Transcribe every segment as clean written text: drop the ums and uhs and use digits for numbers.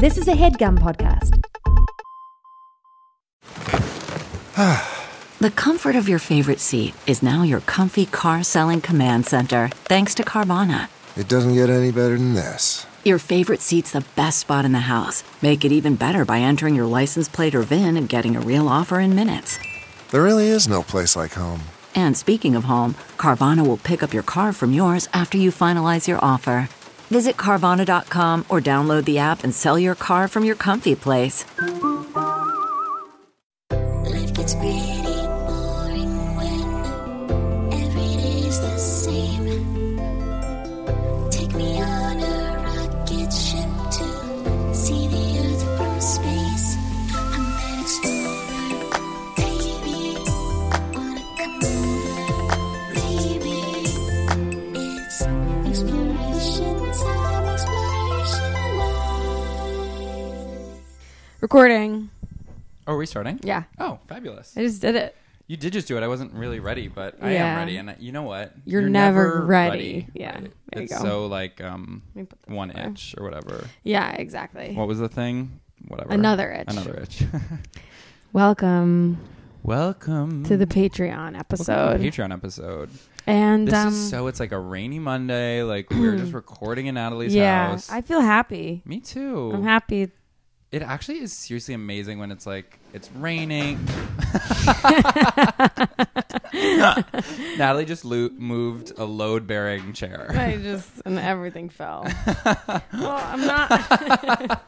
This is a HeadGum podcast. The comfort of your favorite seat is now your comfy car selling command center, thanks to Carvana. It doesn't get any better than this. Your favorite seat's the best spot in the house. Make it even better by entering your license plate or VIN and getting a real offer in minutes. There really is no place like home. And speaking of home, Carvana will pick up your car from yours after you finalize your offer. Visit Carvana.com or download the app and sell your car from your comfy place. Life gets pretty boring when every day's the same. Take me on a rocket ship to see the earth from space. I'm an explorer, baby. Wanna come over, baby. It's exploration time, exploration life. Recording. Oh, are we starting? Yeah. Oh, fabulous. I just did it. You did just do it. I wasn't really ready, but I Yeah. am ready. And you know what? You're never ready. Yeah, right? there you It's go. so like me put this one away. itch or whatever. Yeah, exactly. What was the thing? Whatever. Another itch. Another itch. Welcome Welcome to the Patreon Welcome episode. to the Patreon episode. And This is so, it's like a rainy Monday. Like we're just recording in Natalie's yeah, house. I feel happy. Me too. I'm happy. It actually is seriously amazing when it's like, it's raining. Natalie just moved a load-bearing chair. And everything fell. Well, I'm not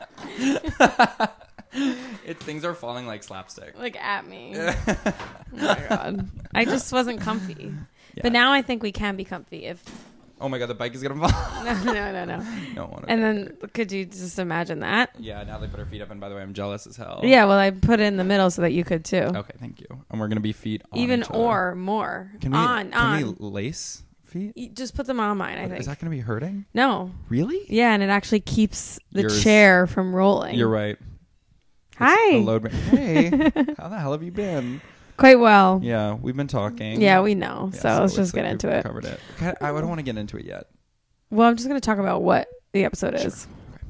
Things are falling like slapstick. like at me. Oh my god. I just wasn't comfy. Yeah. But now I think we can be comfy if Oh my god, the bike is gonna fall. no. No one. And then could you just imagine that? Yeah, Natalie put her feet up, and by the way, I'm jealous as hell. Yeah, well I put it in the middle so that you could too. Okay, thank you. And we're gonna be feet on Even each other. or more. Can we on. we lace feet? You just put them on mine, I think. Is that gonna be hurting? No. Really? Yeah, and it actually keeps the Yours- chair from rolling. You're right. Hi. The load. Hey, how the hell have you been? Quite well. Yeah, we've been talking. Yeah, we know. Yeah, so let's it's just like get into we've it. Covered it. Okay, I don't want to get into it yet. Well, I'm just going to talk about what the episode is.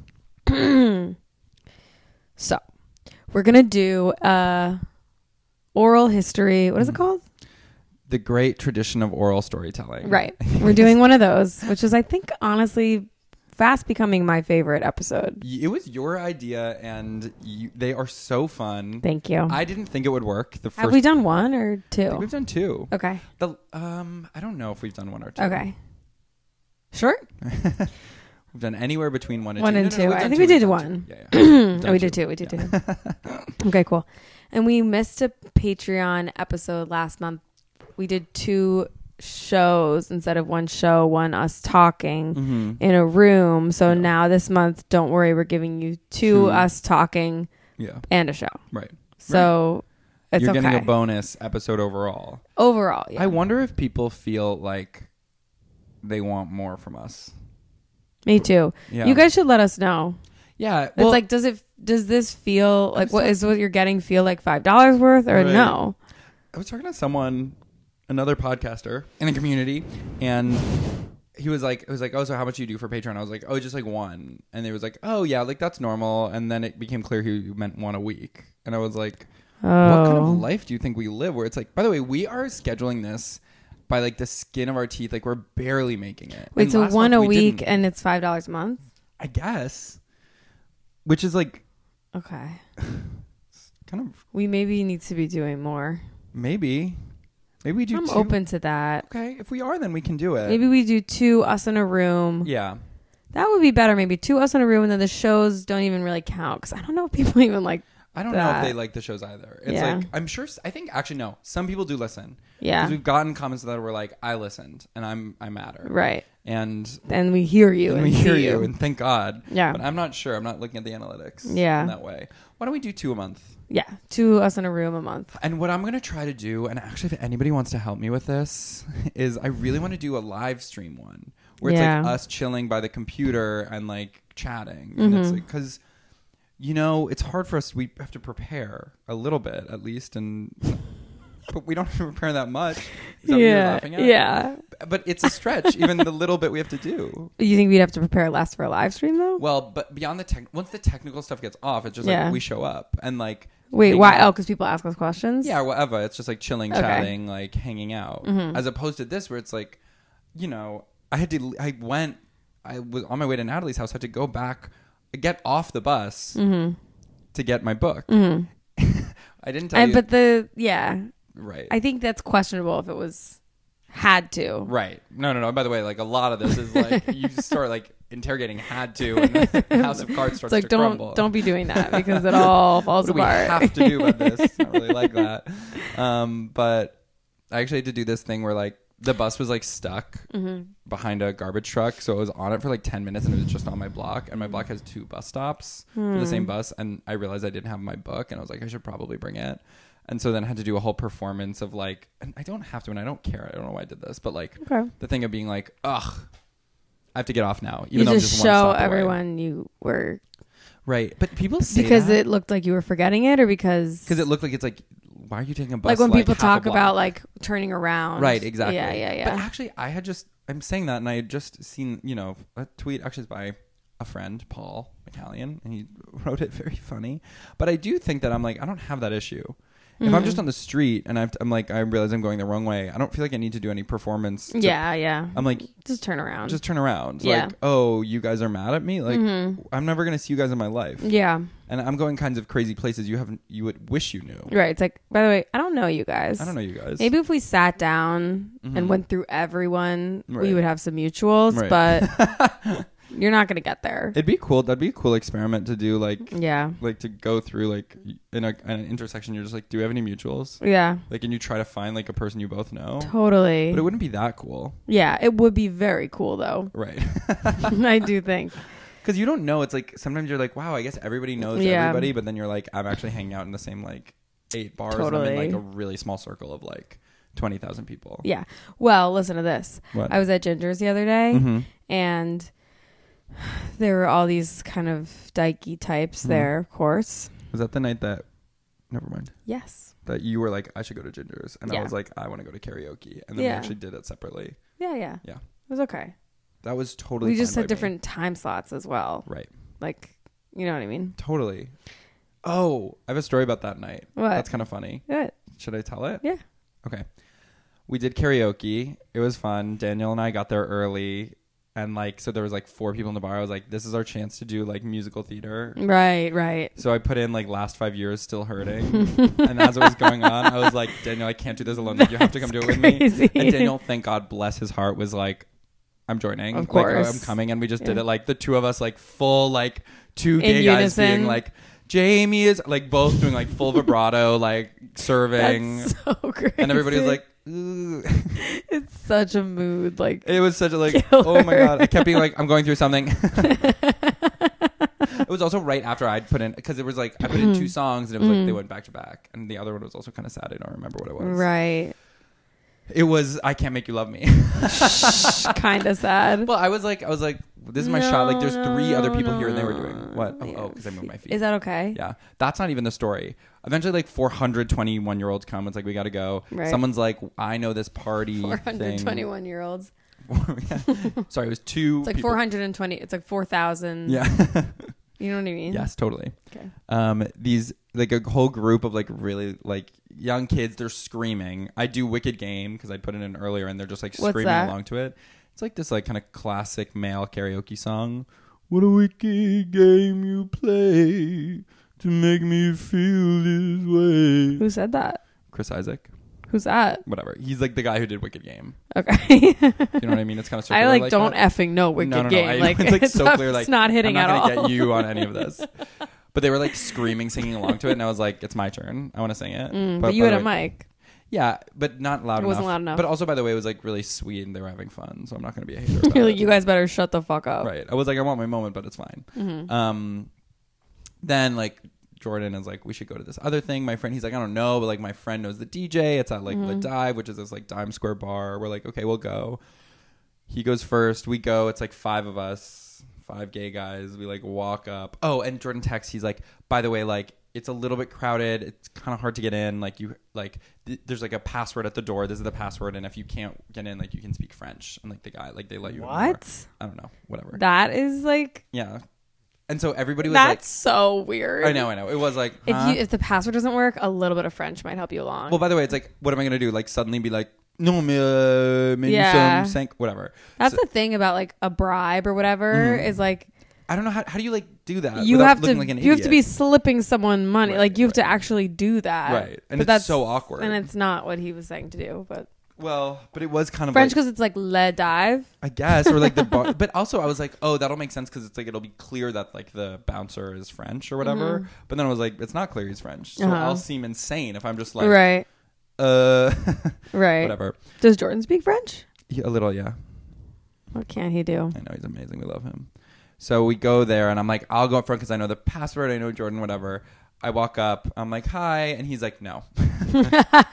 So, we're going to do oral history. What is it called? The great tradition of oral storytelling. Right. We're doing one of those, which is, I think, honestly, fast becoming my favorite episode. It was your idea, and they are so fun. Thank you. I didn't think it would work. The first. Have we done one or I think two? we've done two. Okay. I don't know if we've done one or two. Okay. Sure. We've done anywhere between one and One two. and No, two. we've I done think two, we did we've done one. two. Yeah. Oh, we did two. We did two. Okay, cool. And we missed a Patreon episode last month. We did two shows instead of one show, one us talking in a room. So now this month, don't worry, we're giving you two us talking Yeah. and a show. Right. So it's You're okay. getting a bonus episode overall. Overall, yeah. I wonder if people feel like they want more from us. Me too. Yeah. You guys should let us know. Yeah. It's like, does this feel like what you're getting feel like $5 worth or Right. no? I was talking to someone, another podcaster in the community, and he was like, oh, so how much do you do for Patreon? I was like, oh, just like one. And they was like, oh yeah, like that's normal. And then it became clear he meant one a week. And I was like, what kind of life do you think we live where it's like, by the way, we are scheduling this by like the skin of our teeth. Like we're barely making it. Wait, And so last one month a we week didn't. and it's $5 a month? I guess. Which is like Okay. kind of We maybe need to be doing more. maybe we do I'm two. open to that. Okay, if we are, then we can do it. Maybe we do two us in a room. Yeah. That would be better. Maybe two us in a room, and then the shows don't even really count because I don't know if people even like. I don't know if that. they like the shows either. It's Yeah. like, I'm sure, I think actually, no, some people do listen. Yeah. Because we've gotten comments that were like, I listened and I matter. Right. And And we hear you. then and we hear see you and thank God. Yeah. But I'm not sure. I'm not looking at the analytics Yeah. in that way. Why don't we do two a month? Yeah. Two us in a room a month. And what I'm going to try to do, and actually if anybody wants to help me with this, is I really want to do a live stream one where it's Yeah. like us chilling by the computer and like chatting. And it's like, because, you know, it's hard for us. We have to prepare a little bit at least. And but we don't have to prepare that much. Is that what you're laughing at? Yeah. But it's a stretch, even the little bit we have to do. You think we'd have to prepare less for a live stream though? Well, but beyond the once the technical stuff gets off, it's just like we show up and like. Wait, why? Oh, because people ask us questions? Yeah, or whatever. It's just like chilling, chatting, like hanging out. Mm-hmm. As opposed to this where it's like, you know, I was on my way to Natalie's house. I had to go back, get off the bus to get my book. Mm-hmm. I didn't tell you. But Right. I think that's questionable if it was had to. Right. No. By the way, like a lot of this is like you start like interrogating had to, and the House of Cards starts It's like to crumble. don't be doing that because it all falls What do apart. we have to do about this? It's not really like that. But I actually had to do this thing where like the bus was like stuck behind a garbage truck, so I was on it for like 10 minutes and it was just on my block, and my block has 2 bus stops for the same bus, and I realized I didn't have my book, and I was like, I should probably bring it. And so then I had to do a whole performance of like, and I don't have to, and I don't care, I don't know why I did this, but like the thing of being like, ugh, I have to get off now, even you though I'm just just show one stop away. everyone you were Right. But people say because that it looked like you were forgetting it, or because it looked like it's like, why are you taking a bus? like when people half a talk block? about like turning around. Right, exactly. Yeah. But actually, I'm saying that, and I had just seen, you know, a tweet actually by a friend, Paul McCallion, and he wrote it very funny. But I do think that I'm like, I don't have that issue. If I'm just on the street and I'm like, I realize I'm going the wrong way, I don't feel like I need to do any performance. Yeah. I'm like, just turn around. just turn around. Yeah. Like, oh, you guys are mad at me? Like, I'm never going to see you guys in my life. Yeah. And I'm going kinds of crazy places you would wish you knew. Right. It's like, by the way, I don't know you guys. I don't know you guys. Maybe if we sat down and went through everyone, Right. we would have some mutuals, Right. but you're not going to get there. It'd be cool. That'd be a cool experiment to do. Like, Yeah. like to go through like in an intersection. You're just like, do we have any mutuals? Yeah. Like, and you try to find like a person you both know. Totally. But it wouldn't be that cool. Yeah. It would be very cool, though. Right. I do think. Because you don't know. It's like sometimes you're like, wow, I guess everybody knows everybody. But then you're like, I'm actually hanging out in the same like 8 bars. Totally. And I'm in like a really small circle of like 20,000 people. Yeah. Well, listen to this. What? I was at Ginger's the other day, Mm-hmm. and there were all these kind of dykey types there, of course. Was that the night that? Never mind. Yes. That you were like, I should go to Ginger's, and I Yeah. was like, I want to go to karaoke, and then we Yeah. actually did it separately. Yeah. Yeah. It was okay. That was totally. We just fine had by me. different time slots as well. Right. Like, you know what I mean? Totally. Oh, I have a story about that night. What? That's kind of funny. Good. Should I tell it? Yeah. Okay. We did karaoke. It was fun. Daniel and I got there early. And like, so there was like 4 people in the bar. I was like, this is our chance to do like musical theater. Right. So I put in like last 5 years still hurting. And as it was going on, I was like, Daniel, I can't do this alone. Like, you have to come do it with crazy. me. And Daniel, thank God, bless his heart, was like, I'm joining. Of course. Like, I'm coming. And we just did it like the 2 of us, like full, like 2 gay guys unison. being like, Jamie is like both doing like full vibrato, like serving. That's so crazy. And everybody was like, ooh. it's such a mood. Like, It was such a like, Killer. oh my God. I kept being like, I'm going through something. It was also right after I'd put in, because it was like, I put in 2 songs and it was like, they went back to back. And the other one was also kind of sad. I don't remember what it was. right. It was, I Can't Make You Love Me. Kind of sad. Well, I was like, this is my shot. Like, there's 3 other people here and they were doing what? Oh, because I moved my feet. Is that okay? Yeah. That's not even the story. Eventually, like 421-year-olds come. It's like, we got to go. Right. Someone's like, I know this party thing. 421-year-olds. Sorry, it was 2 It's like people. 420. It's like 4,000. Yeah. You know what I mean? Yes, totally. Okay. These like a whole group of like really like young kids. They're screaming. I do Wicked Game because I put it in earlier, and they're just like What's screaming that? along to it. It's like this like kind of classic male karaoke song. What a wicked game you play to make me feel this way. Who said that? Chris Isaac. Who's that? Whatever. He's like the guy who did Wicked Game. Okay. You know what I mean? It's kind of circular I like don't that. effing know Wicked No. Game. I know. Like It's like so clear. Like it's not hitting I'm at not all. gonna get you on any of this. But they were like screaming, singing along to it, and I was like, "It's my turn. I want to sing it." But you by had the a way- mic. Yeah, but not loud enough. It wasn't loud enough. But also, by the way, it was like really sweet, and they were having fun, so I'm not going to be a hater. About You're like, it. you guys better shut the fuck up. Right. I was like, I want my moment, but it's fine. Then like Jordan is like, we should go to this other thing. My friend, he's like, I don't know, but like my friend knows the DJ. It's at like Le Dive, which is this like Dime Square bar. We're like, okay, we'll go. He goes first. We go. It's like 5 of us, 5 gay guys. We like walk up. Oh, and Jordan texts. He's like, by the way, like it's a little bit crowded. It's kind of hard to get in. Like there's like a password at the door. This is the password, and if you can't get in, like you can speak French, and like the guy, like they let you. What? I don't know. Whatever. That is like. Yeah. And so everybody was That's so weird. I know. It was like if the password doesn't work, a little bit of French might help you along. Well, by the way, it's like, what am I gonna do? Like suddenly be like, no, maybe some sank, whatever. That's the thing about like a bribe or whatever is like. I don't know how do you like do that? You without have to looking like an you have to be idiot? slipping someone money. Right, like you have to right. actually do that. Right. And but it's so awkward. And it's not what he was saying to do. But Well, but it was kind of French like, because it's like le dive. I guess, or like the bar. But also I was like, oh, that'll make sense because it's like it'll be clear that like the bouncer is French or whatever. But then I was like, it's not clear he's French, so I'll seem insane if I'm just like, Right. right, whatever. Does Jordan speak French? A little, yeah. What can he do? I know he's amazing. We love him. So we go there, and I'm like, I'll go up front because I know the password. I know Jordan, whatever. I walk up. I'm like, hi, and he's like, no. And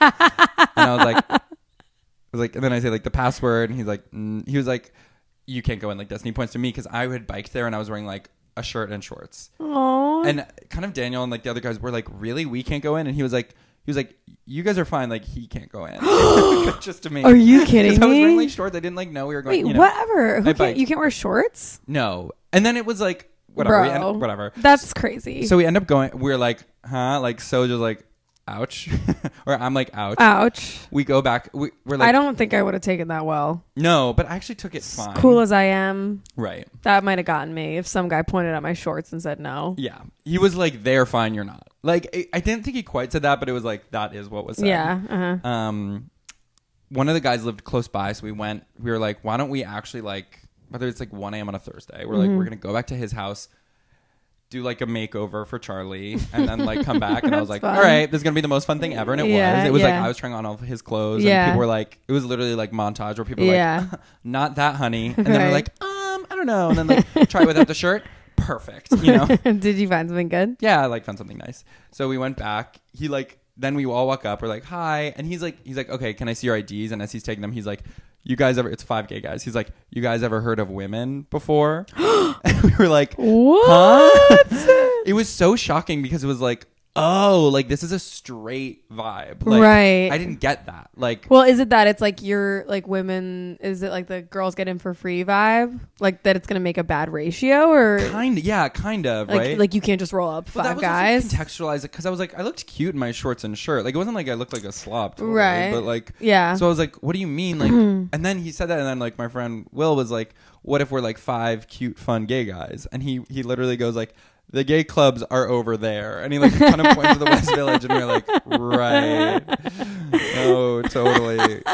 I was like, and then I say like the password, and he's like, he was like, you can't go in like this, and he points to me because I had biked there, and I was wearing like a shirt and shorts. Aww. And kind of Daniel and like the other guys were like, really, we can't go in, and he was like, you guys are fine. Like he can't go in. Just to me. Are you kidding me? I was wearing like shorts. I didn't like know we were going. Wait, whatever. You can't wear shorts? No. And then it was like whatever. Bro, whatever. That's crazy. So we end up going. We're like, huh? Like so, just like, ouch. Or I'm like, ouch. Ouch. We go back. We're like, I don't think I would have taken that well. No, but I actually took it fine. Cool as I am. Right. That might have gotten me if some guy pointed at my shorts and said no. Yeah. He was like, they're fine. You're not. Like I didn't think he quite said that, but it was like that is what was said. Yeah. Uh-huh. One of the guys lived close by, so we were like, why don't we actually like, whether it's like 1 a.m. on a Thursday, we're like, we're gonna go back to his house, do like a makeover for Charlie, and then like come back. And I was like, fun. all right, this is gonna be the most fun thing ever. And it was like I was trying on all of his clothes, and people were like, it was literally like montage where people were like, not that, honey, and then we're like, I don't know, and then like try without the shirt. Perfect, you know. Did you find something good? Yeah, I like found something nice. So we went back. He like, then we all walk up. We're like, hi, and he's like, okay, can I see your IDs? And as he's taking them, he's like, you guys ever? It's 5 gay guys. He's like, you guys ever heard of women before? And we were like, what? Huh? It was so shocking because it was like, oh, like this is a straight vibe. Like, right. I didn't get that. Like, well, is it that it's like you're like women? Is it like the girls get in for free vibe? Like that it's gonna make a bad ratio or kind of, like, right? Like you can't just roll up but that five was guys. Also contextualize it because I was like, I looked cute in my shorts and shirt. Like it wasn't like I looked like a slob, totally, right? But like, yeah. So I was like, what do you mean? Like, and then he said that, and then like my friend Will was like, what if we're like 5 cute, fun gay guys? And he literally goes like, the gay clubs are over there, and he like kind of points to the West Village, and we're like, right? Oh, totally.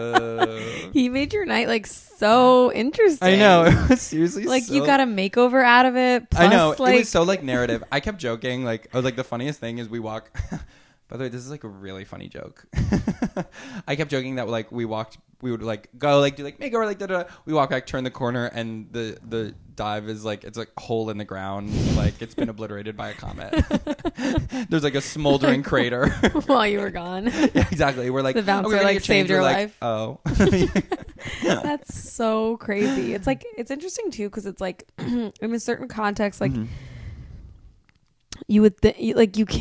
He made your night like so interesting. I know, it was seriously like so... you got a makeover out of it. Plus, I know, like... it was so like narrative. I kept joking, like I was like, the funniest thing is we walk. By the way, this is like a really funny joke. I kept joking that like we would like go like do like makeover like da-da. We walk back, turn the corner, and the dive is like it's like a hole in the ground, like it's been obliterated by a comet. There's like a smoldering crater while you were gone. Yeah, exactly. We're like the bouncer we're like saved your life. Oh, that's so crazy. It's like it's interesting too because it's like in a certain context, like you would like you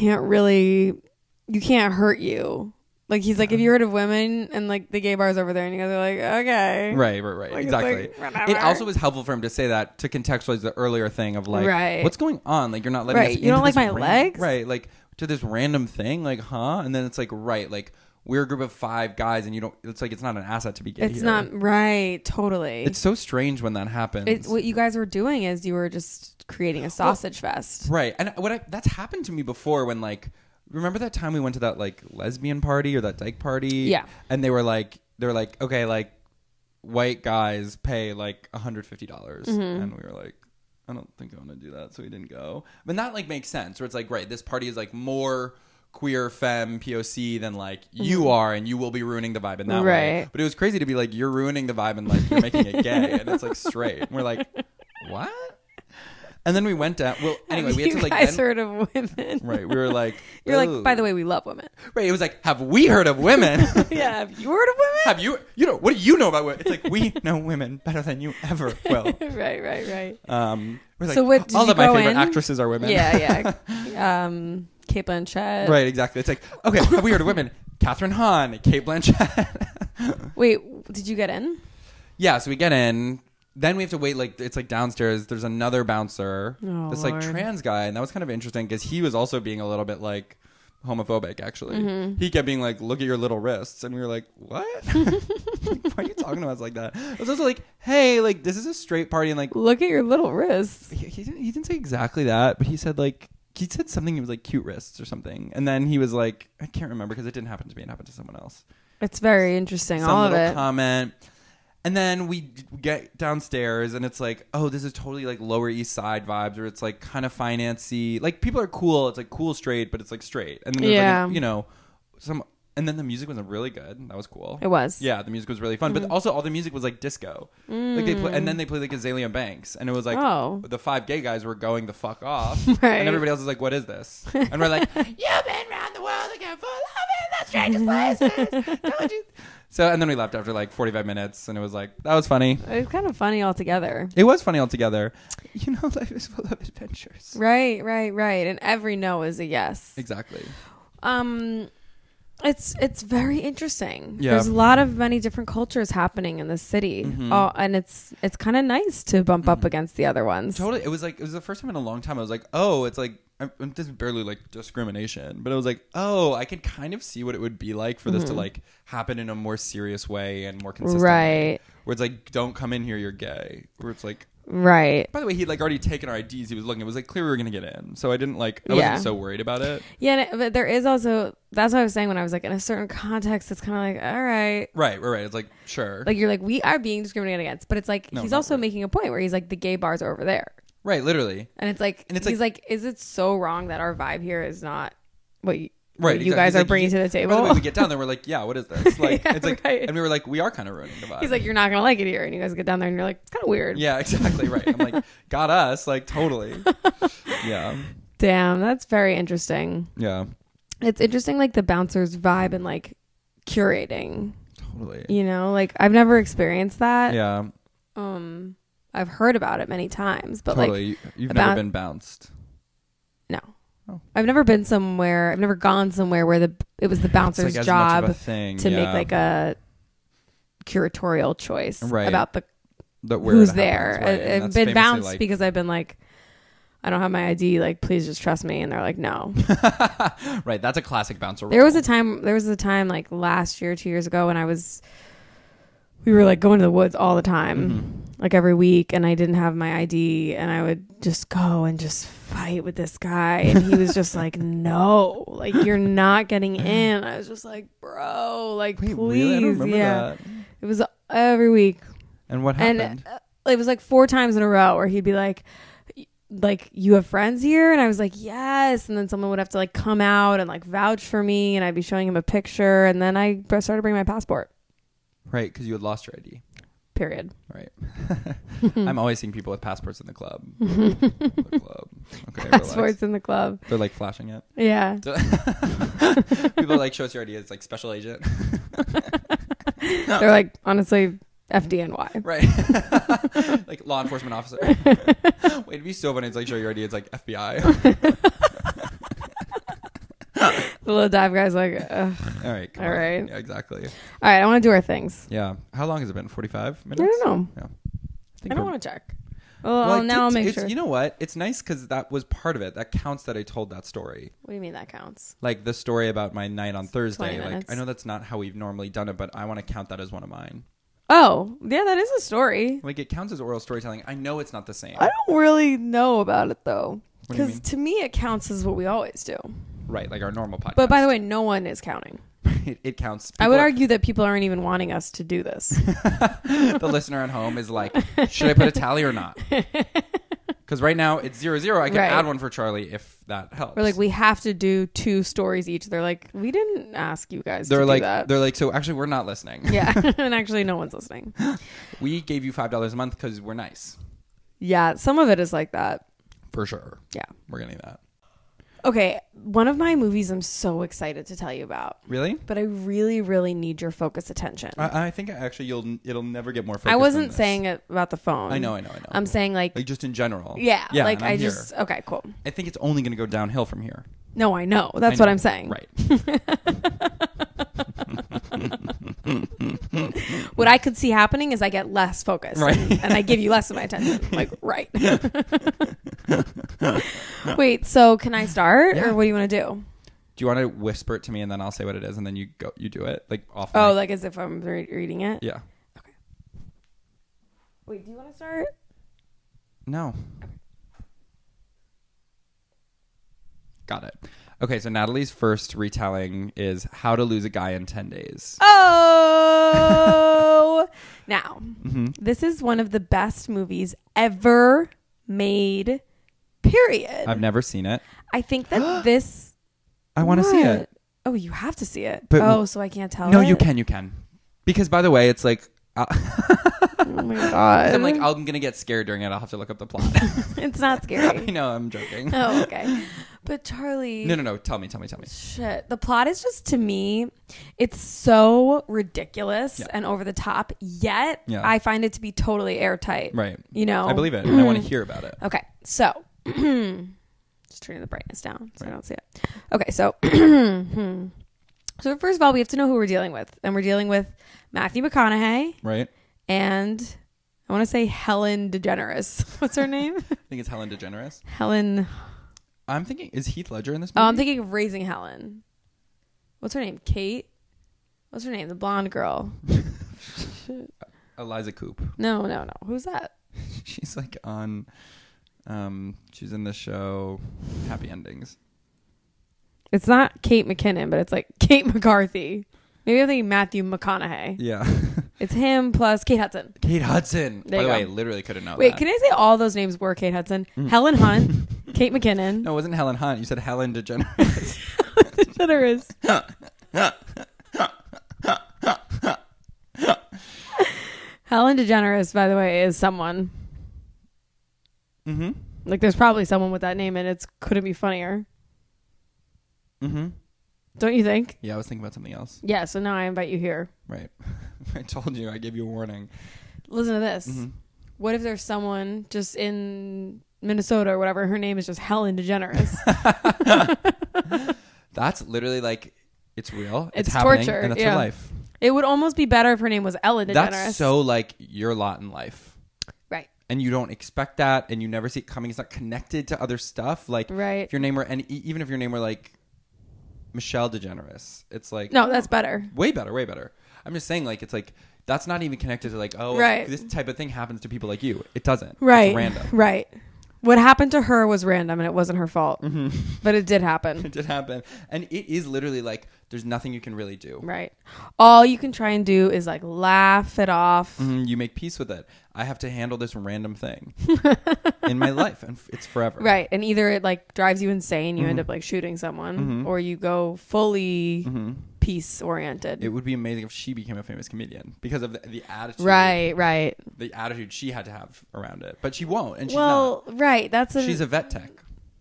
can't hurt you. Like he's like, if you heard of women and like the gay bars over there, and you guys are like, okay, right, like, exactly. Like, it also was helpful for him to say that to contextualize the earlier thing of like, what's going on? Like you're not letting us you don't like my legs, right? Like to this random thing, like and then it's like like we're a group of 5 guys, and you don't. It's like it's not an asset to be gay. It's not right, totally. It's so strange when that happens. What you guys were doing is you were just creating a sausage fest, right? And that's happened to me before when like. Remember that time we went to that like lesbian party or that dyke party? Yeah. And they were like, okay, like white guys pay like $150, and we were like, I don't think I want to do that, so we didn't go. But that like makes sense. Where it's like, right, this party is like more queer femme POC than like you are, and you will be ruining the vibe in that way. But it was crazy to be like, you're ruining the vibe and like you're making it gay, and it's like straight. And we're like, what? And then we went down. Well, anyway, we had to like. You guys heard of women, right? We were like, you're like. By the way, we love women. Right? It was like, have we heard of women? Yeah. Have you heard of women? Have you? You know what do you know about women? It's like we know women better than you ever will. Right. We're like, so what? Did all you of my go favorite in? actresses are women. Yeah. Kate Blanchett. Right, exactly. It's like, okay, have we heard of women? Catherine Hahn, Kate Blanchett. Wait, did you get in? Yeah, so we get in. Then we have to wait, like, it's like downstairs. There's another bouncer. Oh, this like Lord. trans guy. And that was kind of interesting because he was also being a little bit like homophobic, actually. He kept being like, look at your little wrists. And we were like, what? Why are you talking to us like that? It was also like, hey, like, this is a straight party. And like, Look at your little wrists. he didn't say exactly that, but he said like, he said something. He was like cute wrists or something, and then he was like, I can't remember because it didn't happen to me. It happened to someone else. It's very interesting. Some all of little it. comment, and then we get downstairs, and it's like, oh, this is totally like Lower East Side vibes, or it's like kind of financy. Like people are cool. It's like cool straight, but it's like straight. And then there's like, some. And then the music was really good. That was cool. It was. Yeah, the music was really fun. But also all the music was like disco. Like they and then they played like Azalea Banks. And it was like the 5 gay guys were going the fuck off. Right. And everybody else was like, what is this? And we're like, you've been around the world looking for love in the strangest places. Don't you? So, and then we left after like 45 minutes. And it was like, that was funny. It was kind of funny altogether. It was funny altogether. You know, life is full of adventures. Right. And every no is a yes. Exactly. It's very interesting. Yeah. There's a lot of many different cultures happening in this city, and it's kind of nice to bump up against the other ones. Totally. It was the first time in a long time I was like, oh, it's like, this is barely like discrimination, but I was like, oh, I could kind of see what it would be like for this to like happen in a more serious way and more consistent way. Where it's like, don't come in here, you're gay. Where it's like, right. by the way, he'd like already taken our IDs. He was looking. It was like clear we were gonna get in, so I didn't like. I wasn't so worried about it. Yeah, but there is also, that's what I was saying when I was like, in a certain context, it's kind of like, all right. Right. It's like, sure. Like you're like, we are being discriminated against, but it's like he's also making a point where he's like, the gay bars are over there. Right, literally. And it's like, he's like, is it so wrong that our vibe here is not what you, right, you guys are bringing to the table? By the way, we get down there, we're like, yeah, what is this? Like, it's like, right. and we were like, we are kind of ruining the vibe. He's like, you're not gonna like it here, and you guys get down there, and you're like, it's kind of weird. Yeah, exactly right. I'm like, got us, like totally. Yeah. Damn, that's very interesting. Yeah. It's interesting, like the bouncers vibe and like curating. Totally. You know, like I've never experienced that. Yeah. I've heard about it many times, but totally. like You've never been bounced. No. Oh. I've never been somewhere. I've never gone somewhere where it was the bouncer's like job to make like a curatorial choice right. about where who's it there. happens, right. I've been bounced because I've been like, I don't have my ID. Like, please just trust me. And they're like, no. Right. That's a classic bouncer role. There was a time like last year, 2 years ago, when we were like going to the woods all the time, like every week, and I didn't have my ID, and I would just go and just fight with this guy, and he was just like, no, like you're not getting in. I was just like, bro, like Wait, please. really? I don't remember that. It was every week. And what happened? And it was like 4 times in a row where he'd be like, you have friends here? And I was like, yes. And then someone would have to like come out and like vouch for me, and I'd be showing him a picture, and then I started bringing my passport. Right, because you had lost your ID. Period. Right. I'm always seeing people with passports in the club. The club. Okay, Passports relax. in the club. They're like flashing it. Yeah. People like, show us your ID. It's like special agent. They're like, honestly, FDNY. Right. Like law enforcement officer. Wait, it'd be so funny. It's like, show your ID. It's like FBI. The little dive guy's like, ugh. All right. All right. Yeah, exactly. All right, I want to do our things. Yeah. How long has it been? 45 minutes? I don't know. Yeah. I don't want to check. Well, now I'll make sure. You know what? It's nice because that was part of it. That counts that I told that story. What do you mean that counts? Like the story about my night on Thursday. 20 Like minutes. I know that's not how we've normally done it, but I want to count that as one of mine. Oh, yeah, that is a story. Like it counts as oral storytelling. I know it's not the same. I don't really know about it, though. What do you Because mean? to me, it counts as what we always do. Right, like our normal podcast. But by the way, no one is counting. it counts. I would argue that people aren't even wanting us to do this. The listener at home is like, should I put a tally or not? Because right now it's 0-0. I can Right. add one for Charlie if that helps. We're like, we have to do 2 stories each. They're like, we didn't ask you guys to do that. They're like, so actually we're not listening. Yeah, and actually no one's listening. We gave you $5 a month because we're nice. Yeah, some of it is like that. For sure. Yeah. We're getting that. Okay, one of my movies I'm so excited to tell you about. Really? But I really, really need your focus attention. I think actually it'll never get more focused. I wasn't than this. saying it about the phone. I know. I'm saying like just in general. yeah, like and I'm I here. just okay, cool. I think it's only going to go downhill from here. No, I know. That's what I'm saying. Right. What I could see happening is I get less focused. Right. And I give you less of my attention. Like, right. Wait, so can I start? Yeah. Or what do you want to do? Do you want to whisper it to me and then I'll say what it is and then you do it like off? Oh, mic? like as if I'm reading it? Yeah. Okay. Wait, do you want to start? No. Got it. Okay, so Natalie's first retelling is How to Lose a Guy in 10 Days. Oh! Now, this is one of the best movies ever made, period. I've never seen it. I think that this... I want to see What? it. Oh, you have to see it. But so I can't tell No, it? you can. Because by the way, it's like... Oh my God. I'm like, I'm going to get scared during it. I'll have to look up the plot. It's not scary. I know, I'm joking. Oh, okay. But Charlie... No. Tell me. Shit. The plot is just, to me, it's so ridiculous and over the top, yet I find it to be totally airtight. Right. You know? I believe it. And I want to hear about it. Okay. So, just turning the brightness down so I don't see it. Okay. So, so first of all, we have to know who we're dealing with. And we're dealing with Matthew McConaughey Right? and I want to say Helen DeGeneres. What's her name? I think it's Helen DeGeneres. Helen... I'm thinking, is Heath Ledger in this movie? Oh, I'm thinking of Raising Helen. What's her name? Kate? What's her name? The blonde girl. Eliza Coupe. No. Who's that? She's like on, she's in the show Happy Endings. It's not Kate McKinnon, but it's like Kate McCarthy. Maybe I'm thinking Matthew McConaughey. Yeah. It's him plus Kate Hudson. Kate Hudson. There By you the go. way, literally could have known Wait, that. can I say all those names were Kate Hudson? Helen Hunt, Kate McKinnon. No, it wasn't Helen Hunt. You said Helen DeGeneres. DeGeneres. Helen DeGeneres, by the way, is someone. Mm-hmm. Like, there's probably someone with that name, and it couldn't be funnier. Mm-hmm. Don't you think? Yeah, I was thinking about something else. Yeah, so now I invite you here. Right. I told you. I gave you a warning. Listen to this. Mm-hmm. What if there's someone just in Minnesota or whatever, her name is just Helen DeGeneres? That's literally like, it's real. It's happening, torture, and that's yeah. her life. It would almost be better if her name was Ellen DeGeneres. That's so like your lot in life. Right. And you don't expect that, and you never see it coming. It's not connected to other stuff. Like, Right. if your name were, and even if your name were like Michelle DeGeneres, it's like, No, that's better. way better. I'm just saying, like, it's like, that's not even connected to like, oh, Right. this type of thing happens to people like you. It doesn't. Right. It's random. Right. What happened to her was random and it wasn't her fault. Mm-hmm. But it did happen. It did happen. And it is literally like, there's nothing you can really do. Right. All you can try and do is like laugh it off. Mhm, you make peace with it. I have to handle this random thing in my life, and it's forever. Right. And either it like drives you insane, you end up like shooting someone, or you go fully peace oriented. It would be amazing if she became a famous comedian because of the attitude. Right. The attitude she had to have around it. But she won't, and she's Well, not. right. That's She's a vet tech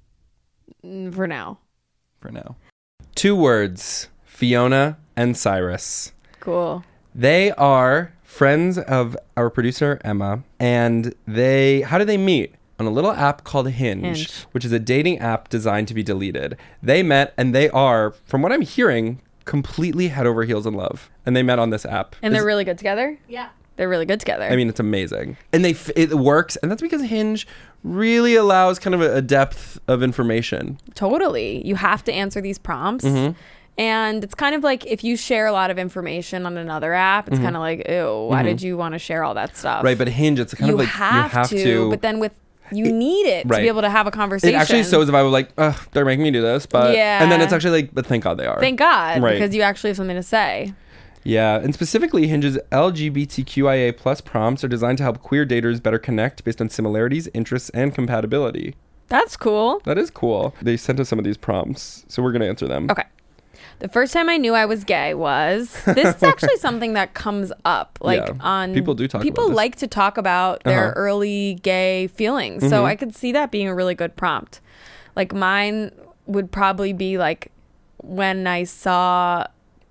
for now. for now. 2 words, Fiona and Cyrus. Cool. They are friends of our producer, Emma, and how did they meet? On a little app called Hinge, which is a dating app designed to be deleted. They met, and they are, from what I'm hearing, completely head over heels in love. And they met on this app. And they're really good together? Yeah. They're really good together. I mean, it's amazing. And it works, and that's because Hinge really allows kind of a depth of information. Totally. You have to answer these prompts. And it's kind of like if you share a lot of information on another app, it's kind of like, ew, why did you want to share all that stuff? Right, but Hinge, it's kind of like you have to. But then you need it to right. be able to have a conversation. It actually so is if I was like, ugh, they're making me do this. But Yeah. And then it's actually like, but thank God they are. Thank God, Right. because you actually have something to say. Yeah, and specifically, Hinge's LGBTQIA plus prompts are designed to help queer daters better connect based on similarities, interests, and compatibility. That's cool. That is cool. They sent us some of these prompts, so we're going to answer them. Okay. The first time I knew I was gay was this is actually something that comes up Yeah. on People do talk about people this. like to talk about their early gay feelings. So I could see that being a really good prompt. Like mine would probably be like when I saw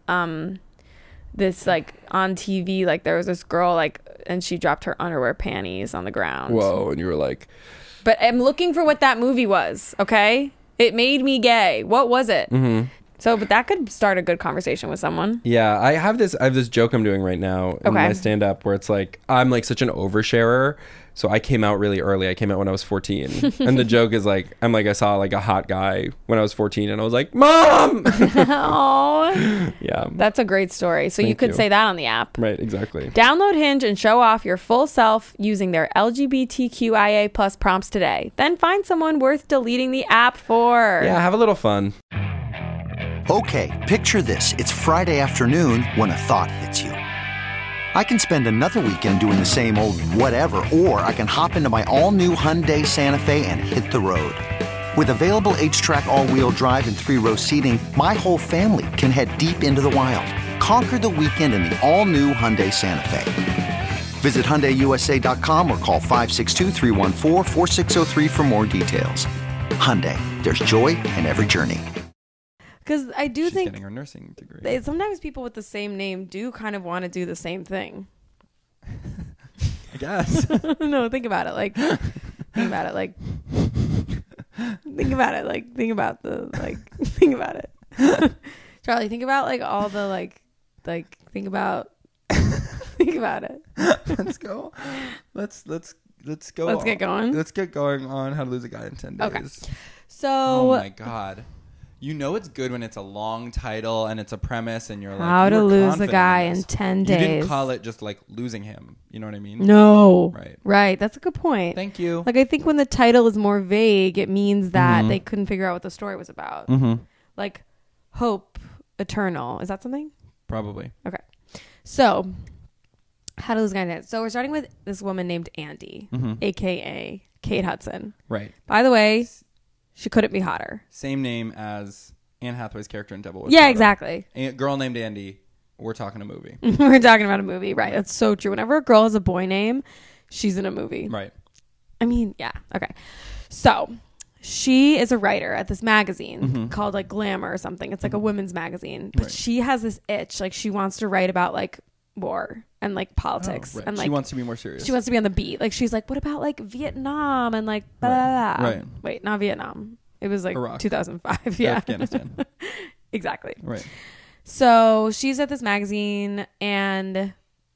this like on TV, like there was this girl like, and she dropped her underwear panties on the ground. Whoa, and you were like, but I'm looking for what that movie was. Okay, it made me gay. What was it? So, but that could start a good conversation with someone. yeah, I have this joke I'm doing right now in my stand up where it's like, I'm like such an oversharer. So I came out really early. I came out when I was 14. And the joke is like, I saw like a hot guy when I was 14 and I was like, Mom! Oh, Yeah. that's a great story. So you Thank could you. say that on the app. Right, exactly. Download Hinge and show off your full self using their LGBTQIA plus prompts today. Then find someone worth deleting the app for. Yeah, have a little fun. Okay, picture this. It's Friday afternoon when a thought hits you. I can spend another weekend doing the same old whatever, or I can hop into my all-new Hyundai Santa Fe and hit the road. With available H-Track all-wheel drive and 3-row seating, my whole family can head deep into the wild. Conquer the weekend in the all-new Hyundai Santa Fe. Visit HyundaiUSA.com or call 562-314-4603 for more details. Hyundai, there's joy in every journey. Because I do She's think getting her nursing degree. sometimes people with the same name do kind of want to do the same thing. I guess. No, think about it. Like, think about it. Like, think about it. Like, think about it. Charlie, think about like all the think about it. Let's go. Let's go. Let's get going. Let's get going on How to Lose a Guy in 10 Days. Okay. So, Oh my God. You know it's good when it's a long title and it's a premise and you're like, How to you were Lose a confident Guy in in this. 10 You days. didn't call it just like losing him. You know what I mean? No. Right. Right. That's a good point. Thank you. Like, I think when the title is more vague, it means that they couldn't figure out what the story was about. Like, Hope Eternal. Is that something? Probably. Okay. So, How to Lose a Guy in 10 Days. So, we're starting with this woman named Andy, a.k.a. Kate Hudson. Right. By the way, she couldn't be hotter. Same name as Anne Hathaway's character in Devil Wears Yeah, Prada. exactly. A girl named Andy. We're talking a movie. We're talking about a movie. Right. That's so true. Whenever a girl has a boy name, she's in a movie. Right. I mean, yeah. Okay. So she is a writer at this magazine called like Glamour or something. It's like a women's magazine. But she has this itch. Like she wants to write about like war and like politics. Right. And like she wants to be more serious. she wants to be on the beat. Like she's like, what about like Vietnam and like blah, blah, blah. Right. Wait, not Vietnam. It was like Iraq. 2005. Yeah. Afghanistan. Exactly. Right. So she's at this magazine and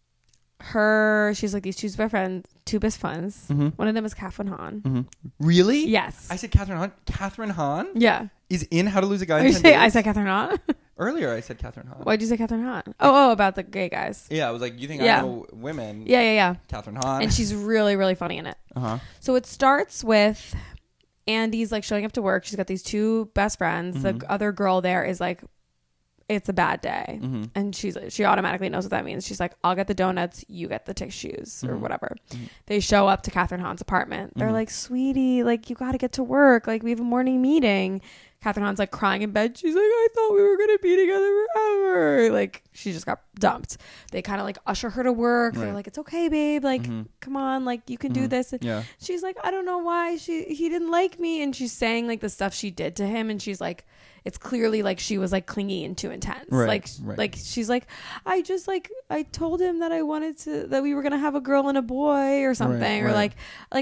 she's like these two best friends. One of them is Catherine Hahn. Really? Yes. I said Catherine Hahn. Catherine Hahn Yeah. is in How to Lose a Guy Oh, in 10 Days? I said Catherine Hahn? Earlier I said Catherine Hahn. Why'd you say Catherine Hahn? Oh, about the gay guys. Yeah, I was like, you think Yeah. I know women? Yeah. Catherine Hahn. And she's really, really funny in it. Uh-huh. So it starts with Andy's like showing up to work. She's got these two best friends. The other girl there is like, it's a bad day. And she automatically knows what that means. She's like, I'll get the donuts, you get the tissues or whatever. They show up to Catherine Hahn's apartment. They're like, sweetie, like you got to get to work. Like we have a morning meeting. Catherine Hahn's like crying in bed. She's like, I thought we were going to be together forever. Like she just got dumped. They kind of like usher her to work. They're like, it's okay, babe. Like, come on. Like you can do this. Yeah. She's like, I don't know why he didn't like me. And she's saying like the stuff she did to him. And she's like, it's clearly like she was like clingy and too intense. Right, Like she's like, I just like, I told him that I wanted that we were going to have a girl and a boy or something. Or right.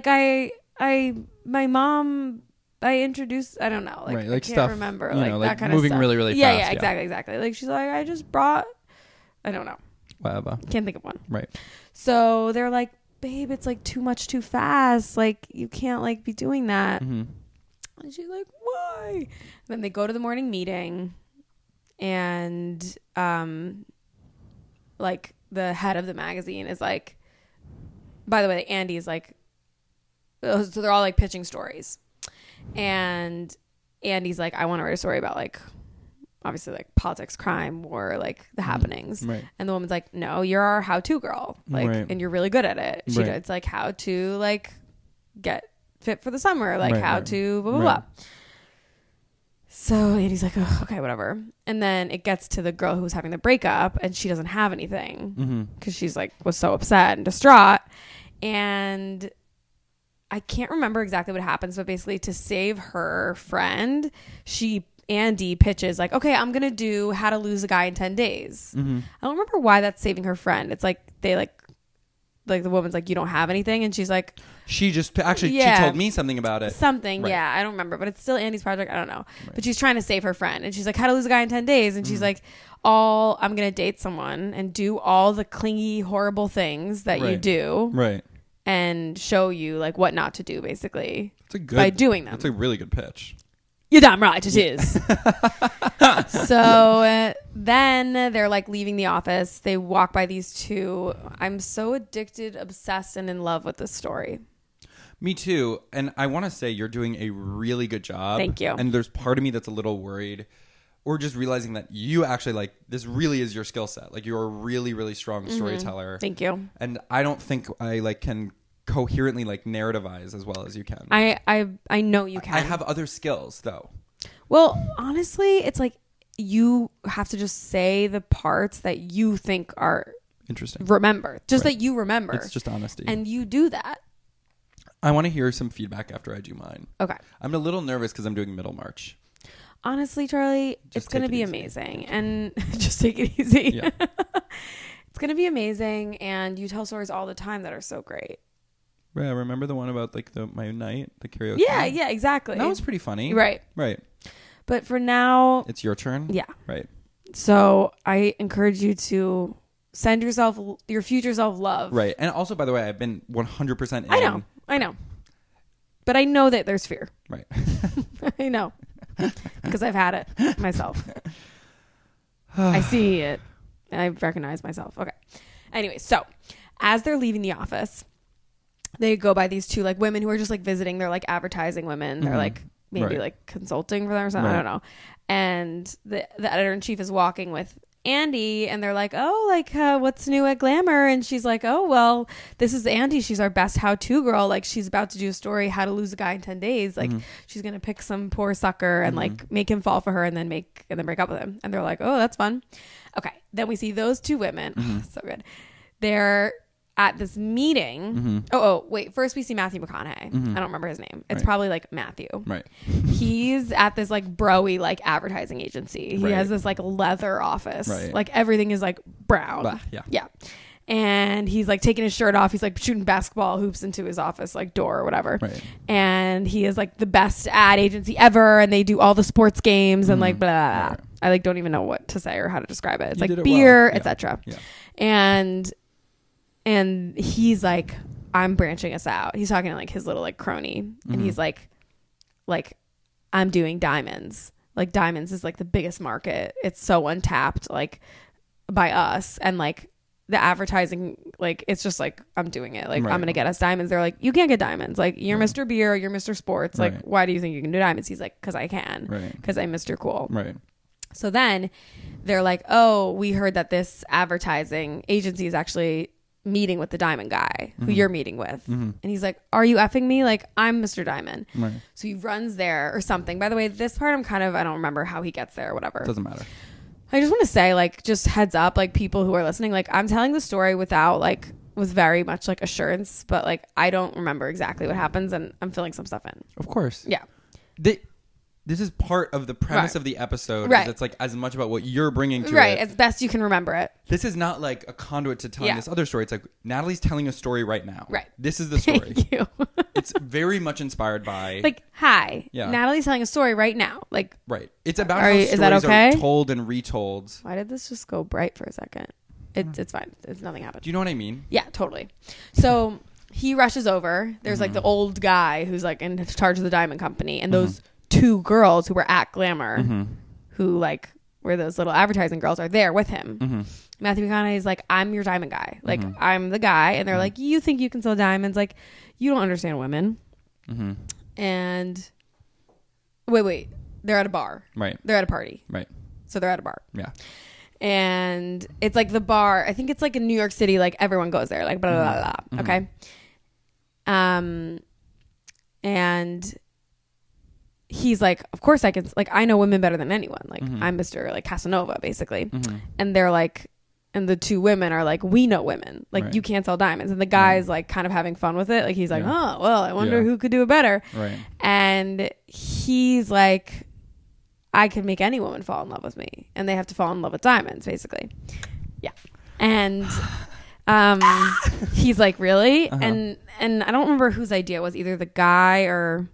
my mom, I introduced, I don't know. Like, Right, I like can't stuff, remember. you Like know, that like kind of moving stuff. really, really Yeah, fast, yeah, yeah. exactly. Like she's like, I just brought, I don't know. Whatever. Can't think of one. Right. So they're like, babe, it's like too much too fast. Like you can't like be doing that. And she's like, why? And then they go to the morning meeting and like the head of the magazine is like, by the way, Andy is like, so they're all like pitching stories. And Andy's like, I want to write a story about like, obviously like politics, crime, war, like the happenings. Right. And the woman's like, no, you're our how-to girl. Like, Right. and you're really good at it. Right. It's like how to like get fit for the summer, like Right, how right. to blah, blah, Right. blah. So Andy's like, oh, okay, whatever. And then it gets to the girl who's having the breakup and she doesn't have anything because she's like, was so upset and distraught. And I can't remember exactly what happens, but basically to save her friend, Andy pitches like, okay, I'm gonna do How to Lose a Guy in 10 Days. I don't remember why that's saving her friend. It's like they like the woman's like, you don't have anything, and she's like, she just actually she told me something about it. Something, Right. yeah, I don't remember, but it's still Andy's project. I don't know, but she's trying to save her friend, and she's like, How to Lose a Guy in 10 Days, and she's like, I'm gonna date someone and do all the clingy, horrible things that you do, Right. and show you like what not to do, basically. It's a good by doing them. That's a really good pitch. You're damn right, it is. So then they're like leaving the office. They walk by these two. I'm so addicted, obsessed, and in love with this story. Me too. And I want to say you're doing a really good job. Thank you. And there's part of me that's a little worried, or just realizing that you actually like this really is your skill set. Like you're a really, really strong storyteller. Thank you. And I don't think I like can coherently like narrativize as well as you can. I know you can. I have other skills though. Well, honestly, it's like you have to just say the parts that you think are Interesting. remember. Just that you remember. It's just honesty. And you do that. I want to hear some feedback after I do mine. Okay. I'm a little nervous because I'm doing Middlemarch. Honestly, Charlie, Just it's going to take be it easy. amazing. And just take it easy. Yeah. It's going to be amazing. And you tell stories all the time that are so great. Yeah, remember the one about like my night, the karaoke? Yeah, exactly. That was pretty funny. Right. Right. But for now, It's your turn? yeah. Right. So I encourage you to send yourself, your future self, love. Right. And also, by the way, I've been 100% in. I know. But I know that there's fear. Right. I know. Because I've had it myself. I see it. And I recognize myself. Okay. Anyway, so as they're leaving the office, they go by these two like women who are just like visiting. They're like advertising women. They're like maybe Right. like consulting for them or something. I Right. don't know. And the editor-in-chief is walking with Andy, and they're like, oh, like what's new at Glamour? And she's like, oh, well, this is Andy. She's our best how-to girl. Like she's about to do a story, How to Lose a Guy in 10 Days. Like she's gonna pick some poor sucker and like make him fall for her and then break up with him. And they're like, oh, that's fun. Okay, then we see those two women. So good. They're at this meeting. Wait, first we see Matthew McConaughey. I don't remember his name. It's probably like Matthew. Right. He's at this like broy like advertising agency. He Right. has this like leather office. Right. Like everything is like brown. Blah, yeah. Yeah. And he's like taking his shirt off. He's like shooting basketball hoops into his office like door or whatever. Right. And he is like the best ad agency ever. And they do all the sports games and like blah, blah, blah. Right. I like don't even know what to say or how to describe it. It's You did like it well. beer, Yeah. etc. Yeah. And he's like, I'm branching us out. He's talking to like his little like crony, and he's like, I'm doing diamonds. Like diamonds is like the biggest market. It's so untapped, like by us, and like the advertising, like it's just like I'm doing it. Like Right. I'm gonna get us diamonds. They're like, you can't get diamonds. Like you're Mr. Beer, you're Mr. Sports. Like Right. why do you think you can do diamonds? He's like, because I can. Right. Because I'm Mr. Cool. Right. So then they're like, oh, we heard that this advertising agency is actually meeting with the diamond guy who you're meeting with. And he's like, are you effing me? Like, I'm Mr. Diamond. Right. So he runs there or something. By the way, this part I don't remember how he gets there or whatever. Doesn't matter. I just want to say, like, just heads up, like people who are listening, like I'm telling the story with very much like assurance, but like I don't remember exactly what happens and I'm filling some stuff in. Of course. Yeah. This is part of the premise Right. of the episode. Right. Is it's like as much about what you're bringing to Right. it. As best you can remember it. This is not like a conduit to telling Yeah. this other story. It's like Natalie's telling a story right now. Right. This is the story. Thank you. It's very much inspired by Like, hi. Yeah. Natalie's telling a story right now. Like, right. It's about Are how you- stories is that okay? are told and retold. why did this just go bright for a second? It's fine. It's nothing happened. Do you know what I mean? Yeah, totally. So he rushes over. There's like the old guy who's like in charge of the diamond company, and those two girls who were at Glamour, who like were those little advertising girls, are there with him. Matthew McConaughey is like, I'm your diamond guy. Like I'm the guy, and they're like, you think you can sell diamonds? Like you don't understand women. And wait, they're at a bar. Right. They're at a party. Right. So they're at a bar. Yeah. And it's like the bar, I think it's like in New York City, like everyone goes there, like blah blah blah, blah. Okay. And he's like, of course I can, like I know women better than anyone, like I'm Mr. like Casanova basically. And they're like, And the two women are like, we know women. Like, Right. you can't sell diamonds. And the guy's like kind of having fun with it. Like, he's like, Yeah. oh, well, I wonder Yeah. who could do it better. Right. And he's like, I could make any woman fall in love with me. And they have to fall in love with diamonds, basically. Yeah. And he's like, really? And I don't remember whose idea it was, either the guy or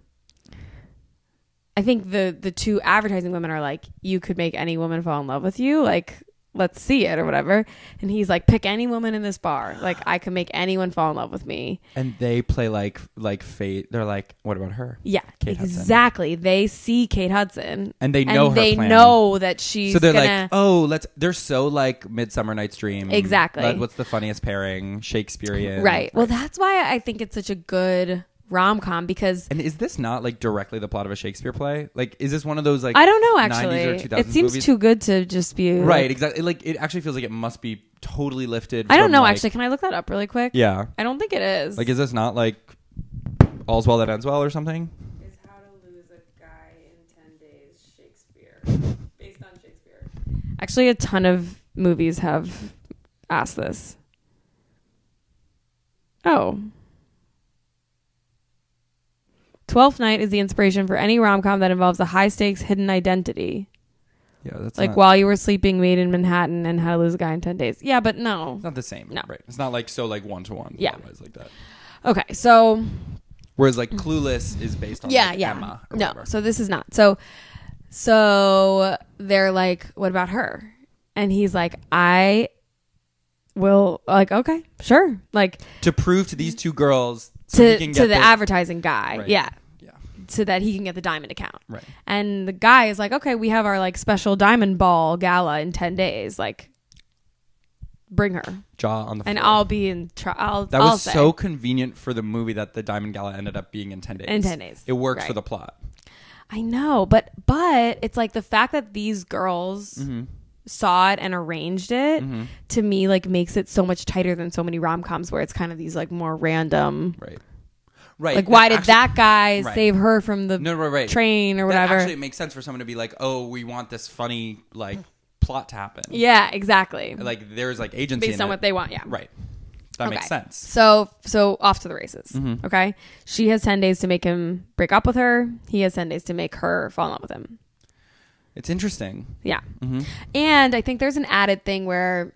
I think the two advertising women are like, you could make any woman fall in love with you. Like, let's see it or whatever. And he's like, pick any woman in this bar. Like, I can make anyone fall in love with me. And they play like fate. They're like, what about her? Yeah, Kate Hudson. exactly. They see Kate Hudson And they know her they plan. know that she's So they're gonna, like, oh, they're so like Midsummer Night's Dream. Exactly. What's the funniest pairing? Shakespearean. right. Well, that's why I think it's such a good rom-com, because And is this not like directly the plot of a Shakespeare play? Like, is this one of those like I don't know, 90s actually. or 2000s It seems movies? too good to just be Right, like- exactly. Like, it actually feels like it must be totally lifted. I don't from, know, like- actually. Can I look that up really quick? Yeah. I don't think it is. Like, is this not like All's Well That Ends Well or something? Is How to Lose a Guy in 10 Days Shakespeare. Based on Shakespeare. Actually, a ton of movies have asked this. Oh. Twelfth Night is the inspiration for any rom-com that involves a high-stakes hidden identity. Yeah, that's Like not, While You Were Sleeping, Made in Manhattan, and How to Lose a Guy in 10 Days. Yeah, but no. it's not the same. No. Right. It's not like so like one-to-one. Yeah. plot-wise like that. Okay, so... Whereas like Clueless is based on like, Emma or no, whatever. so this is not. So they're like, what about her? And he's like, I will, like, okay, sure. Like, to prove to these two girls so he to can get the advertising guy. Right. Yeah. Yeah. So that he can get the diamond account. Right. And the guy is like, okay, we have our like special diamond ball gala in 10 days. Like, bring her. Jaw on the floor. And I'll be in, That I'll was say. so convenient for the movie that the Diamond Gala ended up being in 10 days. In 10 days. It works Right. for the plot. I know, but it's like the fact that these girls Mm-hmm. saw it and arranged it to me like makes it so much tighter than so many rom-coms where it's kind of these like more random Right. Right. like why did Actually- that guy Right. save her from the No, right. train or whatever. That actually makes sense for someone to be like, oh, we want this funny like plot to happen. Yeah, exactly. Like there's like agency Based in on it. what they want, yeah. Right. That makes Okay. sense. So off to the races. Mm-hmm. Okay. She has 10 days to make him break up with her. He has 10 days to make her fall in love with him. It's interesting. Yeah. Mm-hmm. And I think there's an added thing where